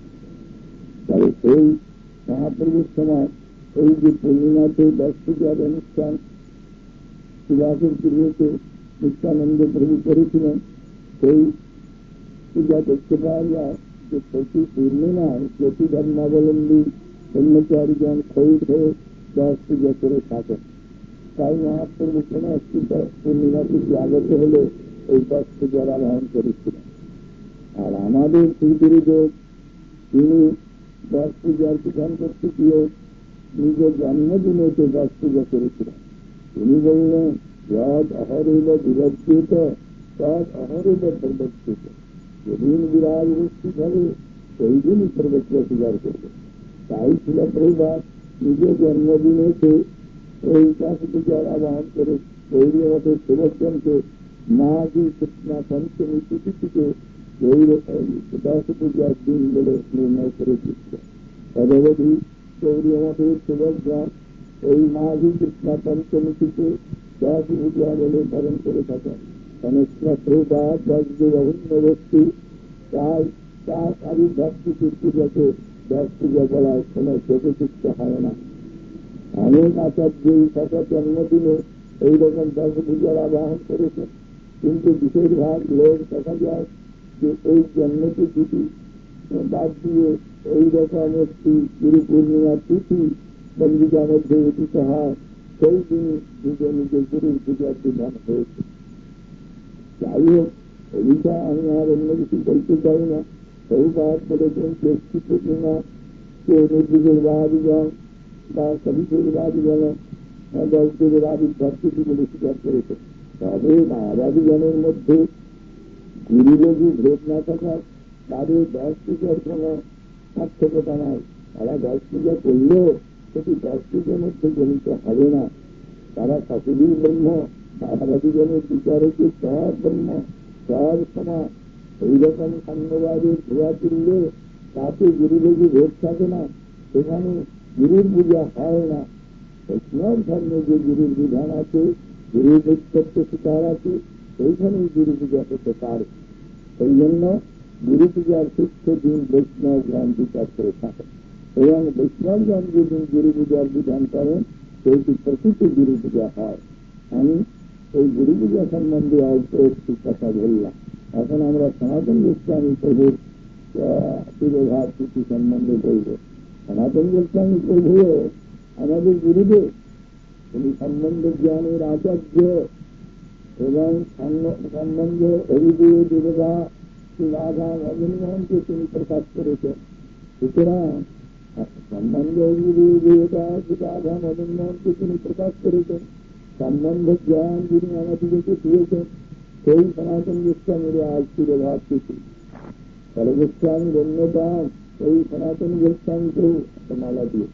তবে সেই মহাপ্রভুর সময় এই যে পূর্ণিমাতে 10 পূজার অনুষ্ঠান সুভাষের পূর্বতে নিত্যানন্দ প্রভু করেছিলেন, সেই পূজা দেখতে পাওয়া যায় যে প্রতি পূর্ণিমায় প্রতি ধর্মাবলম্বী ব্রহ্মচারীগণ খৈর হয়ে 10 পূজা করে থাকেন। তাই মহাপ্রভু কোন একটি পূর্ণিমা থেকে আগত হলে এই 10 পূজার আহ্বান করেছিলেন। আর আমাদের শ্রীগুরুদেব তিনি 10 পূজার বিধান করতে গিয়ে নিজের জন্মদিনেতে 10 পূজা করেছিলেন। তিনি বললেন, যদ অহরিল বিরজ্জিত তদ অহরিল সর্বজ্জিত। যেদিন বিরাজ উপস্থিত হবে সেই দিনই সর্বত্র পূজার করবে। তাই ছিল প্রভুপাদ নিজের জন্মদিনেতে এই 10 পূজার আহ্বান করে গৌরী মঠের সেবকজনকে মাঘী কৃষ্ণা পঞ্চমী তিথিকে 10 পূজার দিন বলে নির্ণয় করে দিচ্ছে। তদবধি গৌরী মঠের সেবকগণ এই মাঘী কৃষ্ণা পঞ্চমী থেকে 10 পূজা বলে পালন করে থাকেন। প্রভুপাদ 10 অভিন্ন ব্যক্তি, তাই তার আবির্ভাবটি পূজাকে 10 পূজা বলার কোন প্রতিষ্ঠিত হয় না। অনেক আচার্য সকল জন্মদিনে এইরকম 10 পূজার আবাহন করেছেন, কিন্তু বিশেষভাগ লোক দেখা যায় যে এই জন্মতিথি বাদ দিয়ে এইরকম একটি গুরু পূর্ণিমার তিথি পঞ্জিকার মধ্যে উঠিত হয়, সেই দিন নিজে নিজে গুরুর পূজার বিধান হয়েছে। যাই হোক, এইটা আমি আর অন্য কিছু বলতে চাই না। প্রভুপাদ বলেছেন জ্যেষ্ঠী পূর্ণিমা কে নির্বিশেষবাদীগণ বা সবিশেষবাদীগণ গৌরীর আবির্ভাবটি বলে স্বীকার করেছে। তবে মায়াবাদীগণের মধ্যে গুরুযোগী ভেদ না থাকার তাদের 10 পূজার কোন সার্থকতা নাই। তারা 10 পূজা করলেও সেটি 10 পূজার মধ্যে গণিত হবে না। তারা সকলেই ব্রহ্ম, মায়াবাদীগণের বিচার হচ্ছে সব ব্রহ্ম, সব সমান। এইরকম সাম্যবাদের ধোয়া তুললে তাতে গুরুযোগী ভেদ থাকে না, সেখানে গুরুর পূজা হয় না। বৈষ্ণব ধর্মে যে গুরুর বিধান আছে, গুরুর নিত্যত্ব শিকার আছে, সেইখানেই গুরু পূজা হতে পারে। সেই জন্য গুরু পূজার শিষ্য দিন বৈষ্ণবগণ বিচার করে থাকে, এবং বৈষ্ণবগণ যেদিন গুরু পূজার বিধান করেন সেইটি প্রকৃত গুরু পূজা হয়। আমি এই গুরু পূজা সম্বন্ধে অল্প একটি কথা বললাম। এখন আমরা সনাতন গোস্বামী প্রভুর শিরোভাব তিথি সম্বন্ধে বলব। সনাতন গোস্বামী প্রভু আমাদের গুরুদেব, তিনি সম্বন্ধ জ্ঞানের আচার্য এবং সম্বন্ধ হরিদেব দেবতা শ্রী রাধা মদনমোহনকে তিনি প্রকাশ করেছেন। সুতরাং সম্বন্ধ হরিদেব দেবতা শ্রী রাধা মদনমোহনকে তিনি প্রকাশ করেছেন। সম্বন্ধ জ্ঞান যিনি আমাদেরকে দিয়েছেন, সেই সনাতন গোস্বামীর আজ শিরোভাব তিথি। তাহলে গোস্বামীর অন্যতম এই সনাতন গোস্বামীকেও মালা দিয়ে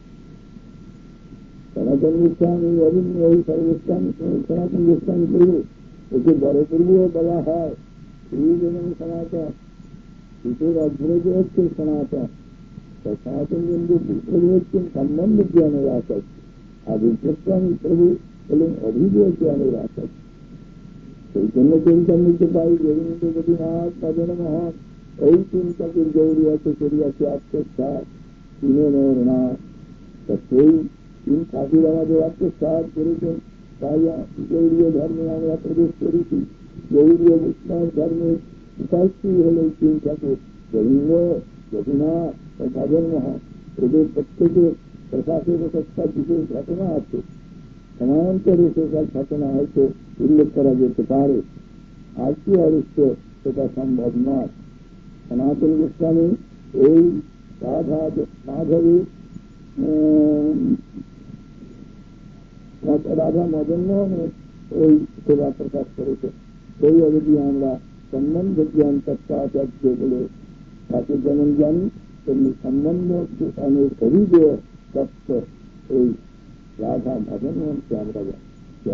সনাতন গোস্বামী অভিন্ন এই সর্বস্বামী সনাতন গোস্বামী প্রভু, একে বড় প্রভুও বলা হয়। শ্রীজ এবং সনাতন শীতের অগ্রজ হচ্ছে সনাতন। সনাতন বন্ধু প্রভু হচ্ছেন সম্বন্ধ জ্ঞানের আচার্য, আর গোস্বামী প্রভু হলেন অভিযোগ জ্ঞানের আচার্য। সেই জন্য চিন্তা নিতে পাই গোবিন্দ গোপীনাথ মদন মোহন এই চিন্তাকে গৌরী আছে করিয়াছে আত্মসাৎ চিনে মোর না। সেই 3 ঠাকুর আমাদের আত্মসাৎ করেছেন, তাই গৌরীয় ধর্মে আমরা প্রবেশ করেছি। গৌরীয় বৈষ্ণব ধর্মের উপাস্য হল 3 ঠাকুর, গোবিন্দ গোপীনাথ ও মদন মোহন। এদের প্রত্যেকে প্রকাশের একটা বিশেষ ঘটনা আছে। সমান্তরে সেসব ঘটনা হয়তো উল্লেখ করা যেতে পারে, আজকে অবশ্য সেটা সম্ভব নয়। সনাতন গোস্বামী এই রাধা মাধবী রাধা মদন মোহনের ওই সেবা প্রকাশ করেছে। সেই অবধি আমরা সম্বন্ধ জ্ঞান তত্ত্বাচার্য বলে তাকে যেমন জানি, তেমনি সম্বন্ধ অনেক হরিদেব তত্ত্ব এই রাধা মদন মোহনকে আমরা জানি।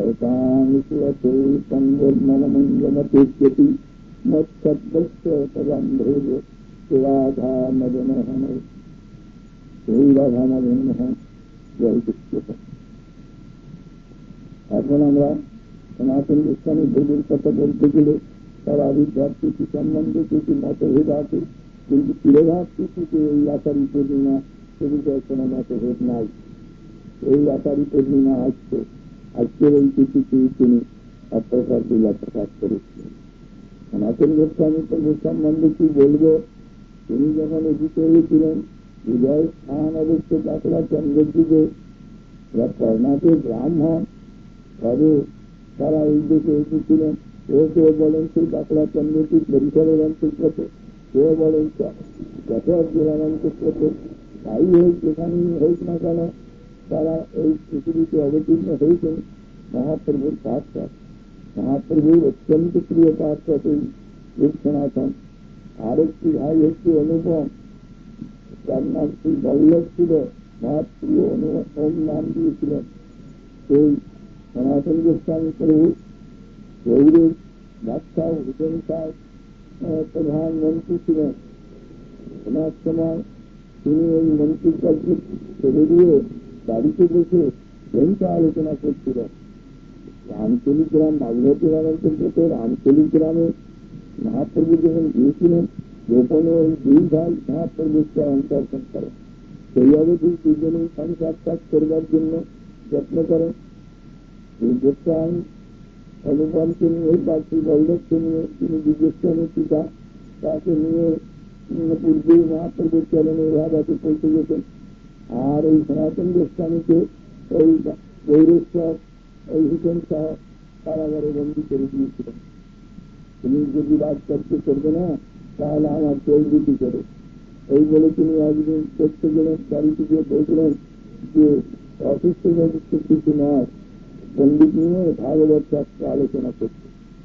জয়তামতি মৎসদ্বস্বন্ধেব রাধা মদন মোহন, সেই রাধা মদন মোহন জয় কৃষ্ণ। এখন আমরা সনাতন গোস্বামী দেবীর কথা বলতে গেলে তার আবির্ভাব তিথি সম্বন্ধে কিছু মতভেদ আছে, কিন্তু তিরোভাব তিথিতে এই আষাঢ়ী পূর্ণিমা সেদিকে কোনো মতভেদ নাই। এই আষাঢ়ী পূর্ণিমা আসছে, আজকের এই তিথিতে তিনি অপ্রকার লীলা প্রকাশ করেছিলেন। সনাতন গোস্বামী তো সম্বন্ধে কি বলবো, তিনি যখন এদিকে হয়েছিলেন বিজয় স্থান অবশ্য বাঁকড়া চন্দ্রযুগে কর্ণাটক ব্রাহ্মণ, তবে তারা এই দেশে এসেছিলেন। কেউ বলেন সেই বাঁকড়া চন্দ্রটির পরিসরের অন্তর্গত, কেউ বলেন যশোর জেলার অন্তর্গত। তাই হোক, যেখানেই হোক না কেন তারা এই পৃথিবীতে অবতীর্ণ হয়েছেন মহাপ্রভুর পাঠশাস্ত্র। মহাপ্রভুর অত্যন্ত প্রিয় পাঠশাস্ত্র এই রূপ সনাতন। আরেকটি ভাই হচ্ছে অনুপম, তার নাম শ্রী বল্লভ ছিল, মহাপ্রিয় অনুপম নাম দিয়েছিলেন। সেই সনাতন গোস্বামী প্রভু গৌরীর বাদশাহ হুসেন শাহ প্রধানমন্ত্রী ছিলেন। ওনার সময় তিনি ওই মন্ত্রীর কাছে ছেড়ে দিয়ে বাড়িতে বসে গ্রন্থ আলোচনা করছিলেন। রামচলি গ্রাম মালভূতির অন্তর্গত রামচলি গ্রামে মহাপ্রভু যখন গিয়েছিলেন, গোপনে ওই দুই ভাই মহাপ্রভুকে অন্তর্শন করেন। সেই অবধি দুজনেই সংসার করবার জন্য যত্ন করেন। গোস্বামী অনুপমকে নিয়ে বাকি বল্লভকে নিয়ে তিনি বিজেস্বামীর পিতা তাকে নিয়ে পূর্বে মহাপ্রভুর চরণে রাধাকে পৌঁছে গেছেন। আর এই সনাতন গোস্বামীকে ওই গৌরেশ্বর ওই হুসেন শাহ কারাগারে বন্দী করে দিয়েছিলেন। তুমি যদি রাজকার্য করবে না তাহলে আমার চৌধুরী করে, এই বলে তিনি একদিন করতে গেলেন। বাড়িতে গিয়ে দেখলেন যে অসুস্থ কিছু নয়, পণ্ডিত নিয়ে ভাগবত শাস্ত্র আলোচনা করছে।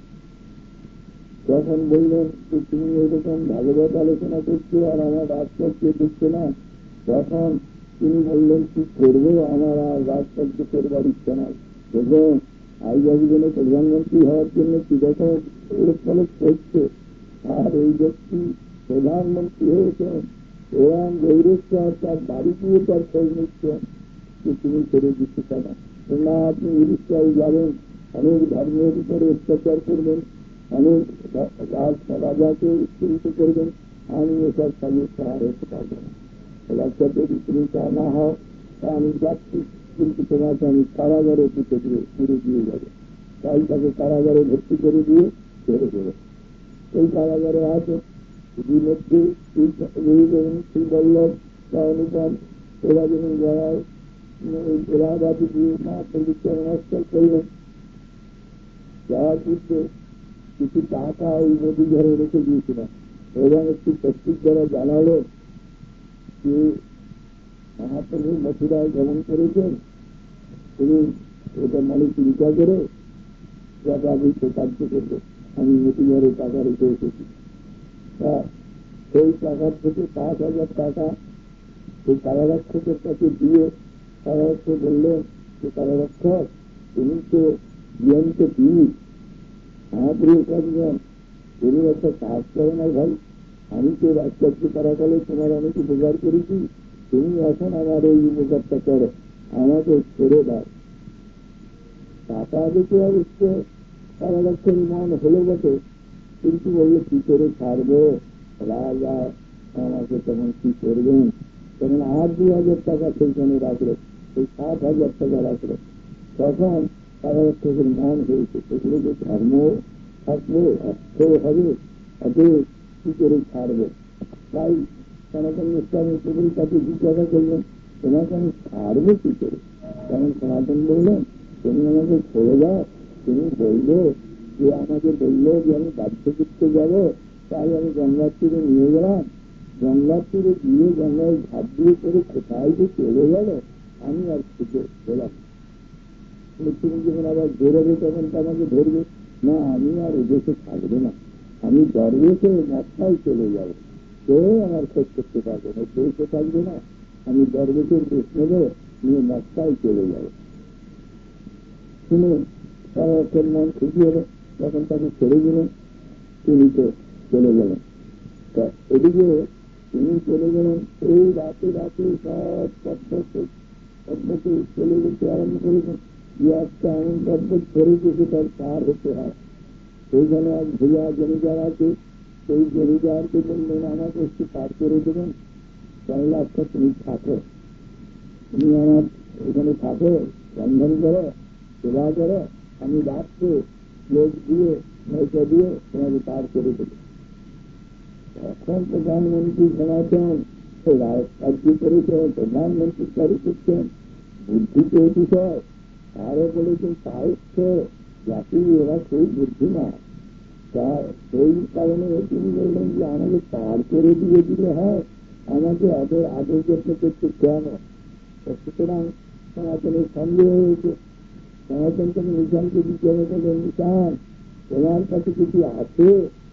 তখন বললেন যে তুমি এরকম ভাগবত আলোচনা করছো আর আমার রাজকার্য দিচ্ছে না। তখন তিনি বললেন কি করবো, আমার আর রাজকার্য করবার ইচ্ছা নাই। এবং আইবাবু যেন প্রধানমন্ত্রী হওয়ার জন্য কি রকম ফলক করছে, আর এই ব্যক্তি প্রধানমন্ত্রী হয়েছেন এবং গৌরেশ্বর তার বাড়ি দিয়ে তার খোঁজ নিচ্ছেন যে তুমি করে দিতে পারা না, আপনি উড়িষ্যায় যাবেন, অনেক ধর্মের উপরে অত্যাচার করবেন, অনেক রাজাকে উৎপীড়িত করবেন, আমি এসব সঙ্গে সাহার হতে পারবো না। রাজ্যে যদি তা না হয় তা আমি যাচ্ছি, কিন্তু তোমাকে আমি কারাগারে পুরে দিয়ে যাবো। তাই তাকে কারাগারে ভর্তি করে দিয়ে ছেড়ে দেবে। এই কারাগারে আছে মধ্যে শ্রী বল্লভ বা অনুপম এরা যখন গড়ায় এলাহাবাদে দিয়ে মহাপ্রভুকে নমস্কার করলেন। যাওয়ার পূর্বে কিছু টাকা ওই নদী ঘরে রেখে দিয়েছিলাম এবং একটি পত্রিক দ্বারা জানালো যে মহাপ্রভু মথুরায় ভ্রমণ করেছেন, তিনি এটা মনে চিন্তা করে যাতে আমি কার্য করবো, আমি নদী ঘরে টাকা রেখে এসেছি। সেই টাকার থেকে 5,000 টাকা এই কারারক্ষকের কাছে দিয়ে কারারক্ষক বললেন যে কারারক্ষক তুমি তো জীবন্ত পীর, মহাপ্রভু কাজগণ, তুমি একটা কাজ করো না ভাই, আমি তো রাজকার্য করাকালে তোমার অনেক উপকার করেছি, তুমি এখন আমার এই উপকারটা করো, আমাকে ছেড়ে দাও। টাকা দেখে অবশ্য কারারক্ষক মন হলো বটে, কিন্তু বললো কি করে ছাড়বো, রাজা আমাকে তখন কি করবেন, তখন আর 2,000 টাকা সেইখানে রাখলো, সেই 7,000 টাকা রাখলো। তখন কারারক্ষকের মন হয়েছে, সেগুলো যে ধর্ম থাকবো, অর্থ হবে, অতএব কি করে ছাড়বো। তাই সনাতন গোস্বামী প্রভুর কাছে জিজ্ঞাসা করলেন, তোমাকে আমি ছাড়বো কি করে? তখন সনাতন বললেন, তুমি আমাকে ছেড়ে দাও, তুমি বলবো যে আমাকে বললো যে আমি বাধ্য করতে যাবো, তাই আমি গঙ্গার তীরে নিয়ে গেলাম, গঙ্গার তীরে গিয়ে গঙ্গায় ঝাঁপ দিয়ে করে কোথায় যে চলে গেল আমি আর খুঁজে গেলাম। তুমি যখন আবার বেরোবে তখন তো আমাকে ধরবে না, আমি আর এদেশে থাকবে না, আমি দরবেশে মক্কায় চলে যাব, কেউ আমার খোঁজ করতে পারবে না, দেশে থাকবে না, আমি দরবেশের দেশ নেবো, নিয়ে মক্কায় চলে যাব। শুনে তারা মন খুশি হলো, তখন তাকে ছেড়ে দিলেন, তিনি তো চলে গেলেন। তা এদিকে তিনি চলে গেলেন, এই রাতে রাতে সব পদ্ধতি চলে যেতে আরম্ভ করেছেন, যে একটা এমন পদ্ধতি করে গেছে তার পার হতে হয়। সেইখানে এক ভূয়া জমিদার আছে, সেই জমিদারকে বললেন আমাকে একটু পার করে দেবেন, তাহলে একটা তুমি থাকো, তুমি আমার এখানে থাকো, রন্ধন করো, সেবা করো, আমি রাত্রে লোক দিয়ে নৌকা দিয়ে তোমাকে পার করে দেবো। এখন প্রধানমন্ত্রী শোনাচ্ছেন, রাজ্য করেছেন, প্রধানমন্ত্রী চালু করছেন, বুদ্ধিতে বিষয়, আরো বলেছেন সাহিত্য জাতি, এরা সেই বুদ্ধি না। সেই কারণে তিনি বললেন যে আমাকে পার করে দিয়ে দিলে হয়, আমাকে আগে যত্ন করতে কেন। সুতরাং সনাতনের সন্দেহ হয়েছে। সনাতন থেকে নিশানকে জিজ্ঞাসা করলেন, নিশান তোমার কাছে কিছু আছে?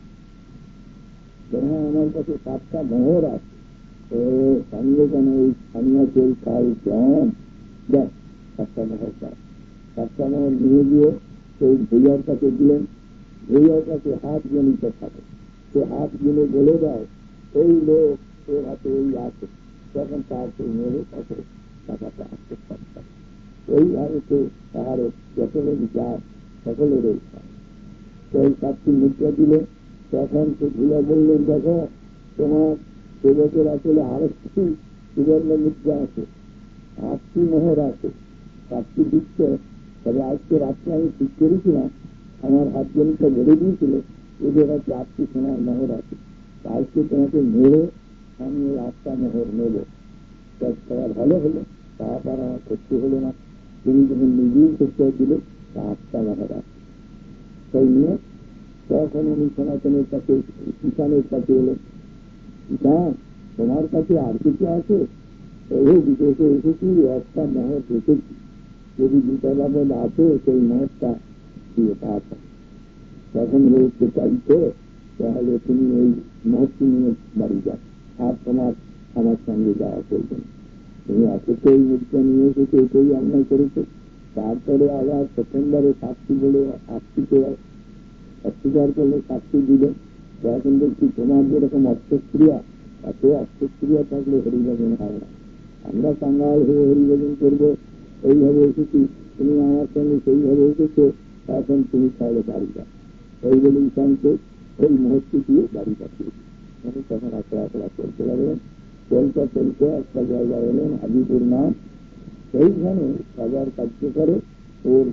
হ্যাঁ, আমার কাছে 7টা মোহর আছে। ও স্থানীয় কেন, ওই স্থানীয় সেই কাল জন দেখ 7টা মোহর চাই। 7টা মোহর নিয়ে গিয়ে সেই ভূয়ার কাছে দিলেন। ভূয়ার কাছে হাত গণিত থাকে, সে হাত গুলো বলে দেয় এই লোক ওর হাতে এই আছে, তখন তার সেই মেরে তাকে টাকাটা আসতে পারতাম। এইভাবে সে তাহারে সকলের যায়, সকলের সেই 7টি মুদ্রা দিলে। তখন সে ভূয়া বললেন, দেখো তোমার সেবকের আসলে আরো কিছু সুবর্ণ মুদ্রা আছে, 8টি মোহর আছে, 7টি দিচ্ছে। তবে আজকে রাত্রে আমি ঠিক করেছিলাম, আমার হাত জমিটা বেড়ে দিয়েছিল, এদের কাছে 8টি সোনার মোহর আছে, আজকে তোমাকে মেরে আমি ওই 8টা মোহর নেব। তারা ভালো হলো, তারপর আমার ক্ষতি হলো না। তুমি যখন নিজেই করতে দিলে 8টা মোহর আছে। সেই নিয়ে তখন উনি সনাতনের কাছে, কিষানের কাছে এলেন, কিষান তোমার কাছে আর কিছু আছে? এই বিদেশে এসেছি, একটা মোহর দেখেছি, যদি বিপদাপদ আছে সেই মোহরটা দিয়ে পাঠা। তখন বলতে চাইছে, তাহলে তুমি এই মোহরটি নিয়ে বাড়ি যাও, আর তোমার আমার সঙ্গে যাওয়া করবে না। তুমি এতকে এই মুদ্রা নিয়ে এসেছো, এটাই অন্যায় করেছো। তারপরে আবার প্রথমবারে 7টি বলে 8টিকে অস্বীকার করলে 7টি দিলে। এখন দেখছি তোমার যেরকম অর্থক্রিয়া, এত অর্থক্রিয়া থাকলে হরিভজন হয় না। আমরা কাঙ্গাল হয়ে হরিভজন করবো, এইভাবে এসেছি, তুমি আমার সঙ্গে সেইভাবে এসেছো, এখন তুমি তাহলে বাড়ি যাও। এই বলে ঈশানকে এই মুহূর্তে দিয়ে বাড়ি পাঠিয়েছি। তখন আকড়া আকড়া চলতে লাগলেন। চলতে চলতে একটা জায়গায় এলেন, হাজিপুর নাম। সেইখানে বাজার কার্য করে ওর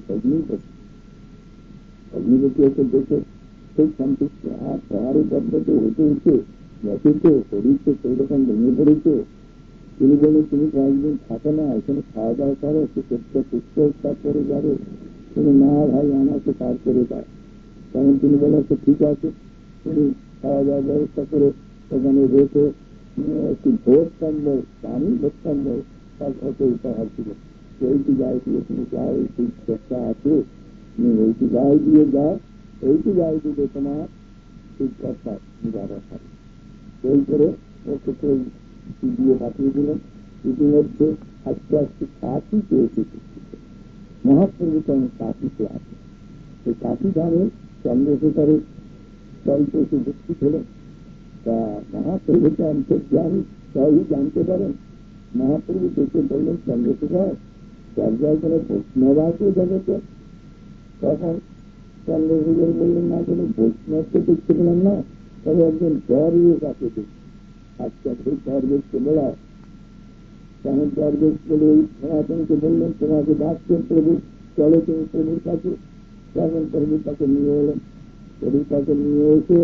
অগ্নিপতি এসে দেখে খুব সন্তুষ্ট। আর পাহাড়ি পদ্ধতি হেঁটে উঠে বসেছে, শরীরকে সেই রকম ভেঙে পড়েছে। তিনি বলে তুমি কয়েকদিন থাকে না, এখানে খাওয়া দাওয়া করো, সুস্থ করে যাবে। তিনি না ভাই আমাকে পার করে দেয়। তখন তিনি বলে ঠিক আছে, তিনি খাওয়া দাওয়ার ব্যবস্থা করে ওখানে রেখে একটি ভোট কম্বল, পানি ভোট কম্বল তার হতে উপহার ছিল। এইটি গায়ে দিয়ে তুমি যাও, এই চেষ্টা আছে, তুমি এইটি গায়ে দিয়ে যাও, এইটি গায়ে দিলে তোমার শিক্ষাটা নিরাপদ হবে। সেই করে ওকে দিয়ে পাঠিয়ে দিলেন। ইতিমধ্যে আস্তে আস্তে কাশি পেয়েছে, মহাপ্রভু তখন কাশিতে আছে। সেই কাশি ধামে চন্দ্রশেখরের চরিত্র এসে উপস্থিত হলেন। তা মহাপ্রভুকে অন্তর্যামী সবই জানতে পারেন। মহাপ্রভু দেখে বললেন, চন্দ্রশেখর চর্যায় কোনো বৈষ্ণবাকে জগতে? তখন চন্দ্রশেখর বললেন, না কোনো বৈষ্ণবকে দেখতে পেলাম না, তবে একজন দর্বেশ কাছে দেখি। আজকে সেই দর্বেশকে বলা। তখন দর্বেশ বলে ওই সনাতনকে বললেন, তোমাকে ডাকছেন প্রভু, চলো তুমি প্রভুর কাছে। তখন প্রভুর কাছে নিয়ে এলেন। প্রভুর কাছে নিয়ে এসে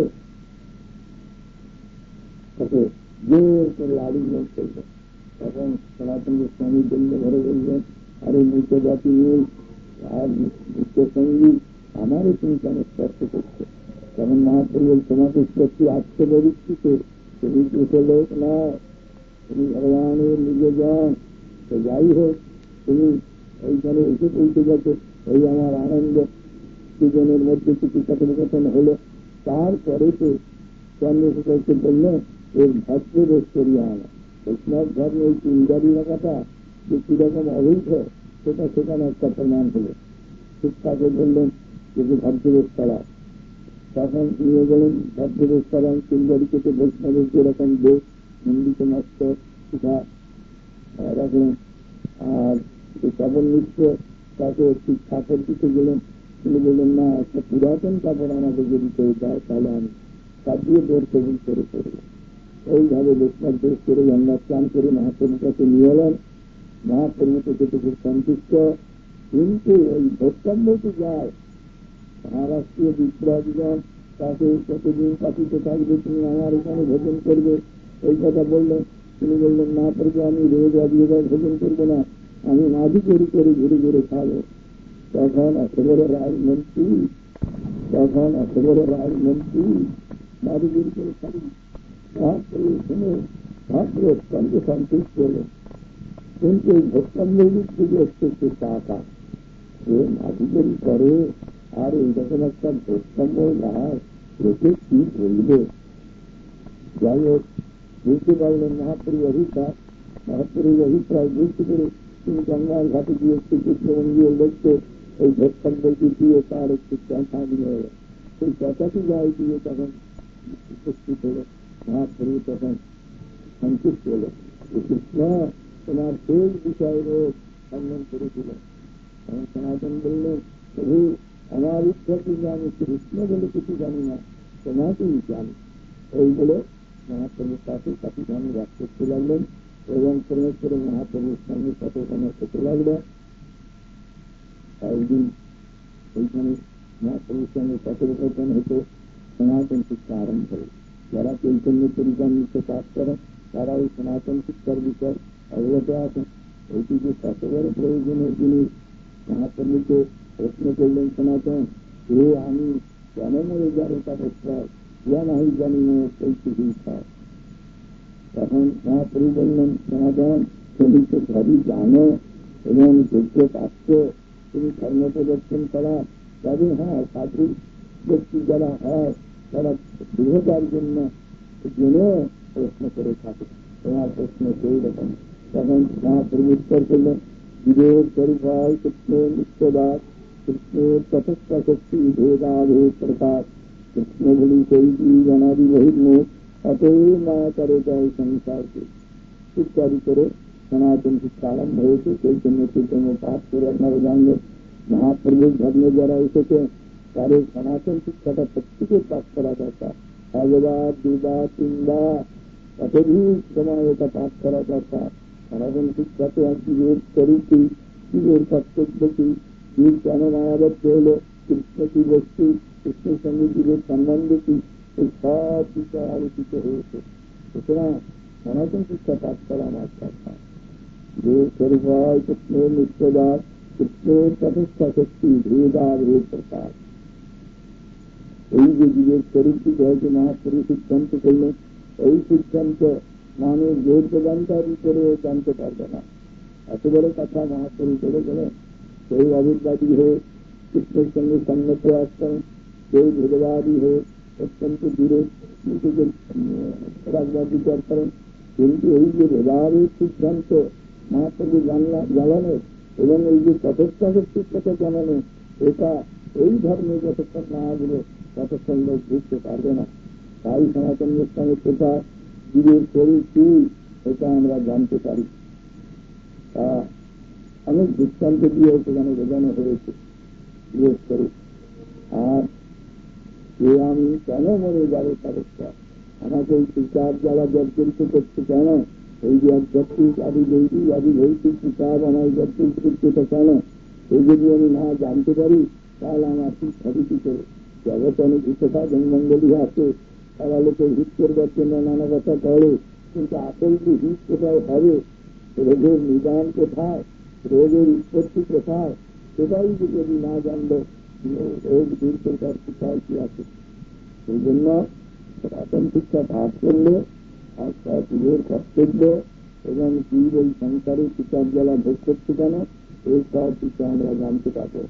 তাকে জোর করে আলিঙ্গন করলেন। তখন সনাতন স্বামী বললে ঘরে বললেন, আরে মৃত জাতি আর মৃত সঙ্গী আমারও তুমি কেন স্পর্শ করছো? তখন মহাপ্রভু তোমাকে স্পর্শ আসতে পরিস্থিতি, তুমি কিছু লোক না, তুমি ভগবানের নিজে যান। তো যাই হোক, তুমি এইখানে এসে পৌঁছে গেছো, ওই আমার আনন্দ দুজনের মধ্যে কিছু কথোপকথন হলো। তারপরে তো চন্দ্রশেখরকে বলল এর ভদ্রবেশ করিয়ে আনা। বৈষ্ণব ধর্মে ওই চুলদারি রাখাটা যে কিরকম অবৈধ সেটা সেখানে একটা প্রমাণ হলো। শিক্ষাকে বললেন যে ভদ্রবেশ করা। তখন তিনি বলেন ভদ্রবেশ করান চুলদারি কেটে বৈষ্ণবের যেরকম বেশ মন্ডিত মস্ত শিখা রাখলেন। আর কাপড় নিত্য তাকে একটি কাপড় দিতে গেলেন। তিনি বললেন না, একটা পুরাতন কাপড় আমাকে যদি কেউ দেয় তাহলে আমি তার দিয়ে বের কবুল করে করব। এইভাবে বৈষ্ণব বেশ করে গঙ্গা স্নান করে মহাপ্রভুর কাছে নিয়ে এলেন। মহাপ্রভু থেকে খুব সন্তুষ্ট। কিন্তু ওই ভোক্তব্যটি যায় মহারাষ্ট্রীয় বিপ্লবীগণ তাকে কতদিন কাটিতে থাকবে, তুমি আমার এখানে ভোজন করবে এই কথা বললেন। তিনি বললেন না প্রভু, আমি রোজ অবিরোধ ভোজন করবো না, আমি মাঝি করে করে ঘুরে ঘুরে খাবো। তখন এত বড় রাজমন্ত্রী মাঝি ঘুরে করে খাবি শুনে মাত্র অত্যন্ত সন্তুষ্ট হলেন। কিন্তু এই ভোক্তব্যের থেকে একটু টাকা যে মাঝিগিরি করে আর এইরকম একটা ভোক্তব্য গাছ এতে কি বলবে। যাই হোক বুঝতে পারলেন মহাপ্রভুর অভিপ্রায় বুঝতে করে তিনি গঙ্গার ঘাটে গিয়ে শ্রীকৃষ্ণ গিয়ে দেখতে এই ভোক্তব্যটি দিয়ে তার একটু কথা নিয়ে এলো। সেই কথাটি যাই দিয়ে তখন উপস্থিত হল। মহাপ্রভু তখন সন্তুষ্ট হল। কৃষ্ণ তোমার শেষ বিষয়ের খণ্ডন করেছিল। সনাতন বললেন প্রভু আমার ইচ্ছা কিন্তু আমি কৃষ্ণ বলে কিছু জানি না, তোমাকেই জানি। এই বলে মহাপ্রভুর কাছে কাঠিখানি রাগ করতে লাগলেন এবং পরমেশ্বরের মহাপ্রভুর সঙ্গে কথোপকথন করতে লাগলেন। একদিন ওইখানে মহাপ্রভুর সঙ্গে কথোপকথন হতো। সনাতন শিক্ষা আরম্ভ হল। যারা চৈতন্য পরিচালিত কাজ করেন তারা ওই সনাতন শিক্ষার বিষয় অবগত আছেন। ওইটি যে কত বড় প্রয়োজনের জিনিস মহাপ্রভুকে প্রশ্ন করলেন সনাতন, যে আমি কেন মরে যাবো তা প্রশ্রয় ইয়া নাহি জানি চৈতি হিংসা। তখন মহাপ্রভু বললেন সনাতন তুমি তো সবই জানো এবং যোগ্য পাচ্ছ, তুমি ধর্ম প্রদর্শন করা তবে হ্যাঁ সাধু ব্যক্তি যারা হয় তারা গৃহকার জন্য জেনে প্রশ্ন করে থাকে। তোমার প্রশ্ন সেই রকম। তখন মহাপ্রভু উত্তর করলেন বিবেক পরিচয় কৃষ্ণ নিত্যবাদ কৃষ্ণের তথস্থা শক্তি ভেদাভেদ প্রকাশ কৃষ্ণ বলি কৈদি জনাদি বহির্মুখ অতএব মায়া করে যায় সংসারকে ইত্যাদি করে সনাতন শিক্ষা আরম্ভ হয়েছে। চৈতন্য চৈতন্য পাঠ করে আপনারা জানবেন। মহাপ্রভুর ধর্মে যারা এসেছে তাদের সনাতন শিক্ষাটা প্রত্যেকের পাঠ করা দরকার। ভগবাদ দুবার তিনবার অত্যধিক সময় এটা পাঠ করা দরকার। সনাতন শিক্ষাতে আর জীবের স্বরূপী, জীবের কর্তব্য কি, জীব কেন মায়াবদ্ধ হল, কৃষ্ণ কি বস্তু, কৃষ্ণের সঙ্গে জীবের সম্বন্ধ কি, এই সব বিষয় আলোচিত হয়েছে। সুতরাং সনাতন শিক্ষা পাঠ করা আমার দরকার। যে স্বরূপ হয় কৃষ্ণের নিত্যবাদ কৃষ্ণের প্রতিষ্ঠা শক্তি ভেদাভেদ প্রকাশ। এই যে জীবের স্বরূপটি হয়তো মহাপুরুষ সিদ্ধান্ত করলেন, এই সিদ্ধান্ত মানুষ যোগ্য জানতারি করে জানতে পারবে না। এত বড় কথা মহাপুরুষ বলে গেলেন। কেউ অবিবাদী হয়ে কৃষ্ণের সঙ্গে সঙ্গে প্রয়াস করেন, কেউ ভেদবাদী হয়ে অত্যন্ত দূরে নিজেদের রাজবাদীকার করেন। কিন্তু এই যে ভেদাভেদ সিদ্ধান্ত মহাপ্রভু জানানোর এবং এই যে প্রচেষ্টা শক্তির কথা জানানো, এটা এই ধর্মে যতক্ষণ না আসবে ততক্ষণ লোক বুঝতে পারবে না। তাই সনাতন স্থানের কোথা জীবের শরীর কি এটা আমরা জানতে পারি। তা অনেক দৃষ্টান্ত দিয়ে সেখানে বোঝানো হয়েছে জীবের শরীর। আর যে আমি কেন মরে যাবে তাদেরটা আমাকে এই পিতাব যারা জর্জরিত করছে কেন, এই যে আধ্যাত্মিক আদি দৈবিক আদি ভৌতিক পিতাব আমার জর্জরিত করছে কেন, এই যদি আমি না জানতে পারি তাহলে আমার ঠিক হবে কি করে। জগৎ অনেক হিসেবা জনমঙ্গলী আছে, তারা লোকের হিত করবার জন্য নানা কথা করে, কিন্তু আসল যে হিত কোথায় হবে, রোগের নিদান কোথায়, রোগের উৎপত্তি কোথায়, সেটাই যদি না জানলো রোগ দূর করবার কোথায় কি আছে। সেই জন্য সনাতন শিক্ষা পাঠ করলে আর জীবের কর্তব্য এবং জীব এই সংসারের পিতার জ্বালা ভোগ করছে কেন এই সব শিক্ষা আমরা জানতে পারবো।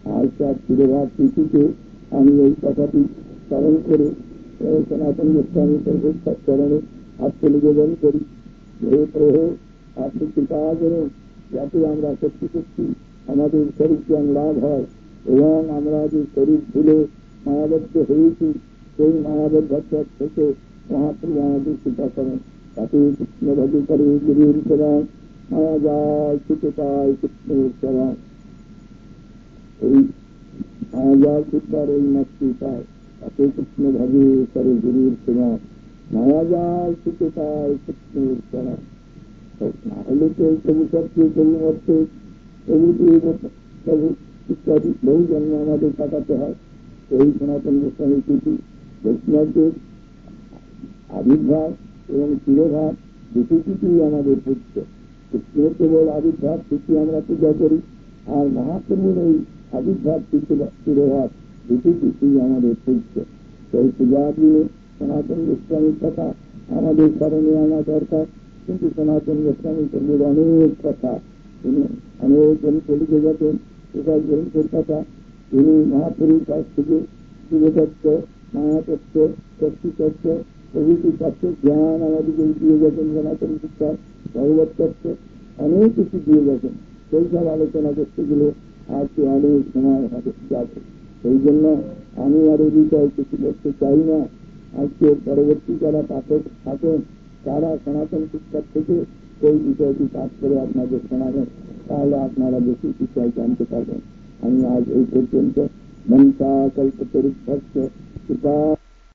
আর তার চিরভাব তিথিতে আমি এই কথাটি স্মরণ করে সনাতন গোস্বামী প্রভুর চরণে আত্মনিবেদন করি। হে প্রভু, আপনি কৃপা করুন যাতে আমরা সত্যি সত্যি আমাদের শরীর জ্ঞান লাভ হয় এবং আমরা যে শরীর ভুলে মায়াবদ্ধ হয়েছি সেই মায়াবদ্ধতা থেকে মহাপ্রভু আমাদের কৃপা করেন। তাতে কৃষ্ণ ভজি করে গুরুর সেবা, মায়া যায় ছুটে পায় কৃষ্ণের সেবা। এই মায়া যায় ছুটার এই মুক্তি পায়, তাতে কৃষ্ণ ভজি করে গুরুর সেবা, মায়া যায় ছুটে পায় কৃষ্ণের সেবা। না হলে তো প্রভু সত্যি প্রভু অর্থে প্রভু প্রভু ইত্যাদি বহু জন্ম আমাদের কাটাতে হয়। এই সনাতন গোস্বামী তিথি বৈষ্ণবদের আবির্ভাব এবং চিরভাব দুটি তিথি আমাদের পূজ্য। কৃষ্ণের কেবল আবির্ভাব তিথি আমরা পূজা করি, আর মহাপ্রভুর এই আবির্ভাব তিথি চিরভাব দুটি তিথি আমাদের পূজ্য। সেই পূজা দিয়ে সনাতন গোস্বামীর কথা আমাদের স্মরণে আনা দরকার। কিন্তু সনাতন গোস্বামী প্রভুর অনেক কথা, তিনি অনেক গ্রন্থ লিখে গেছেন। এসব গ্রন্থের কথা তিনি মহাপুরুষ কাছ থেকে শিবতত্ত্ব, মায়াতত্ত্ব, শক্তিতত্ত্ব প্রভৃতি তত্ত্বের জ্ঞান আমাদেরকে দিয়ে গেছেন। সনাতন শিক্ষা, ভগবত তত্ত্ব অনেক কিছু দিয়ে গেছেন। সেই সব আলোচনা করতে গেলে আজকে অনেক সময় যাবে। সেই জন্য আমি আর এই বিষয়ে কিছু করতে চাই না। আজকে পরবর্তী যারা পাঠক থাকেন তারা সনাতন শিক্ষার থেকে সেই বিষয়টি পাঠ করে আপনাদের শোনাবেন, তাহলে আপনারা বেশি বিষয় জানতে পারবেন। আমি আজ এই পর্যন্ত মনসা কল্পতরুভ্যস্য কৃপা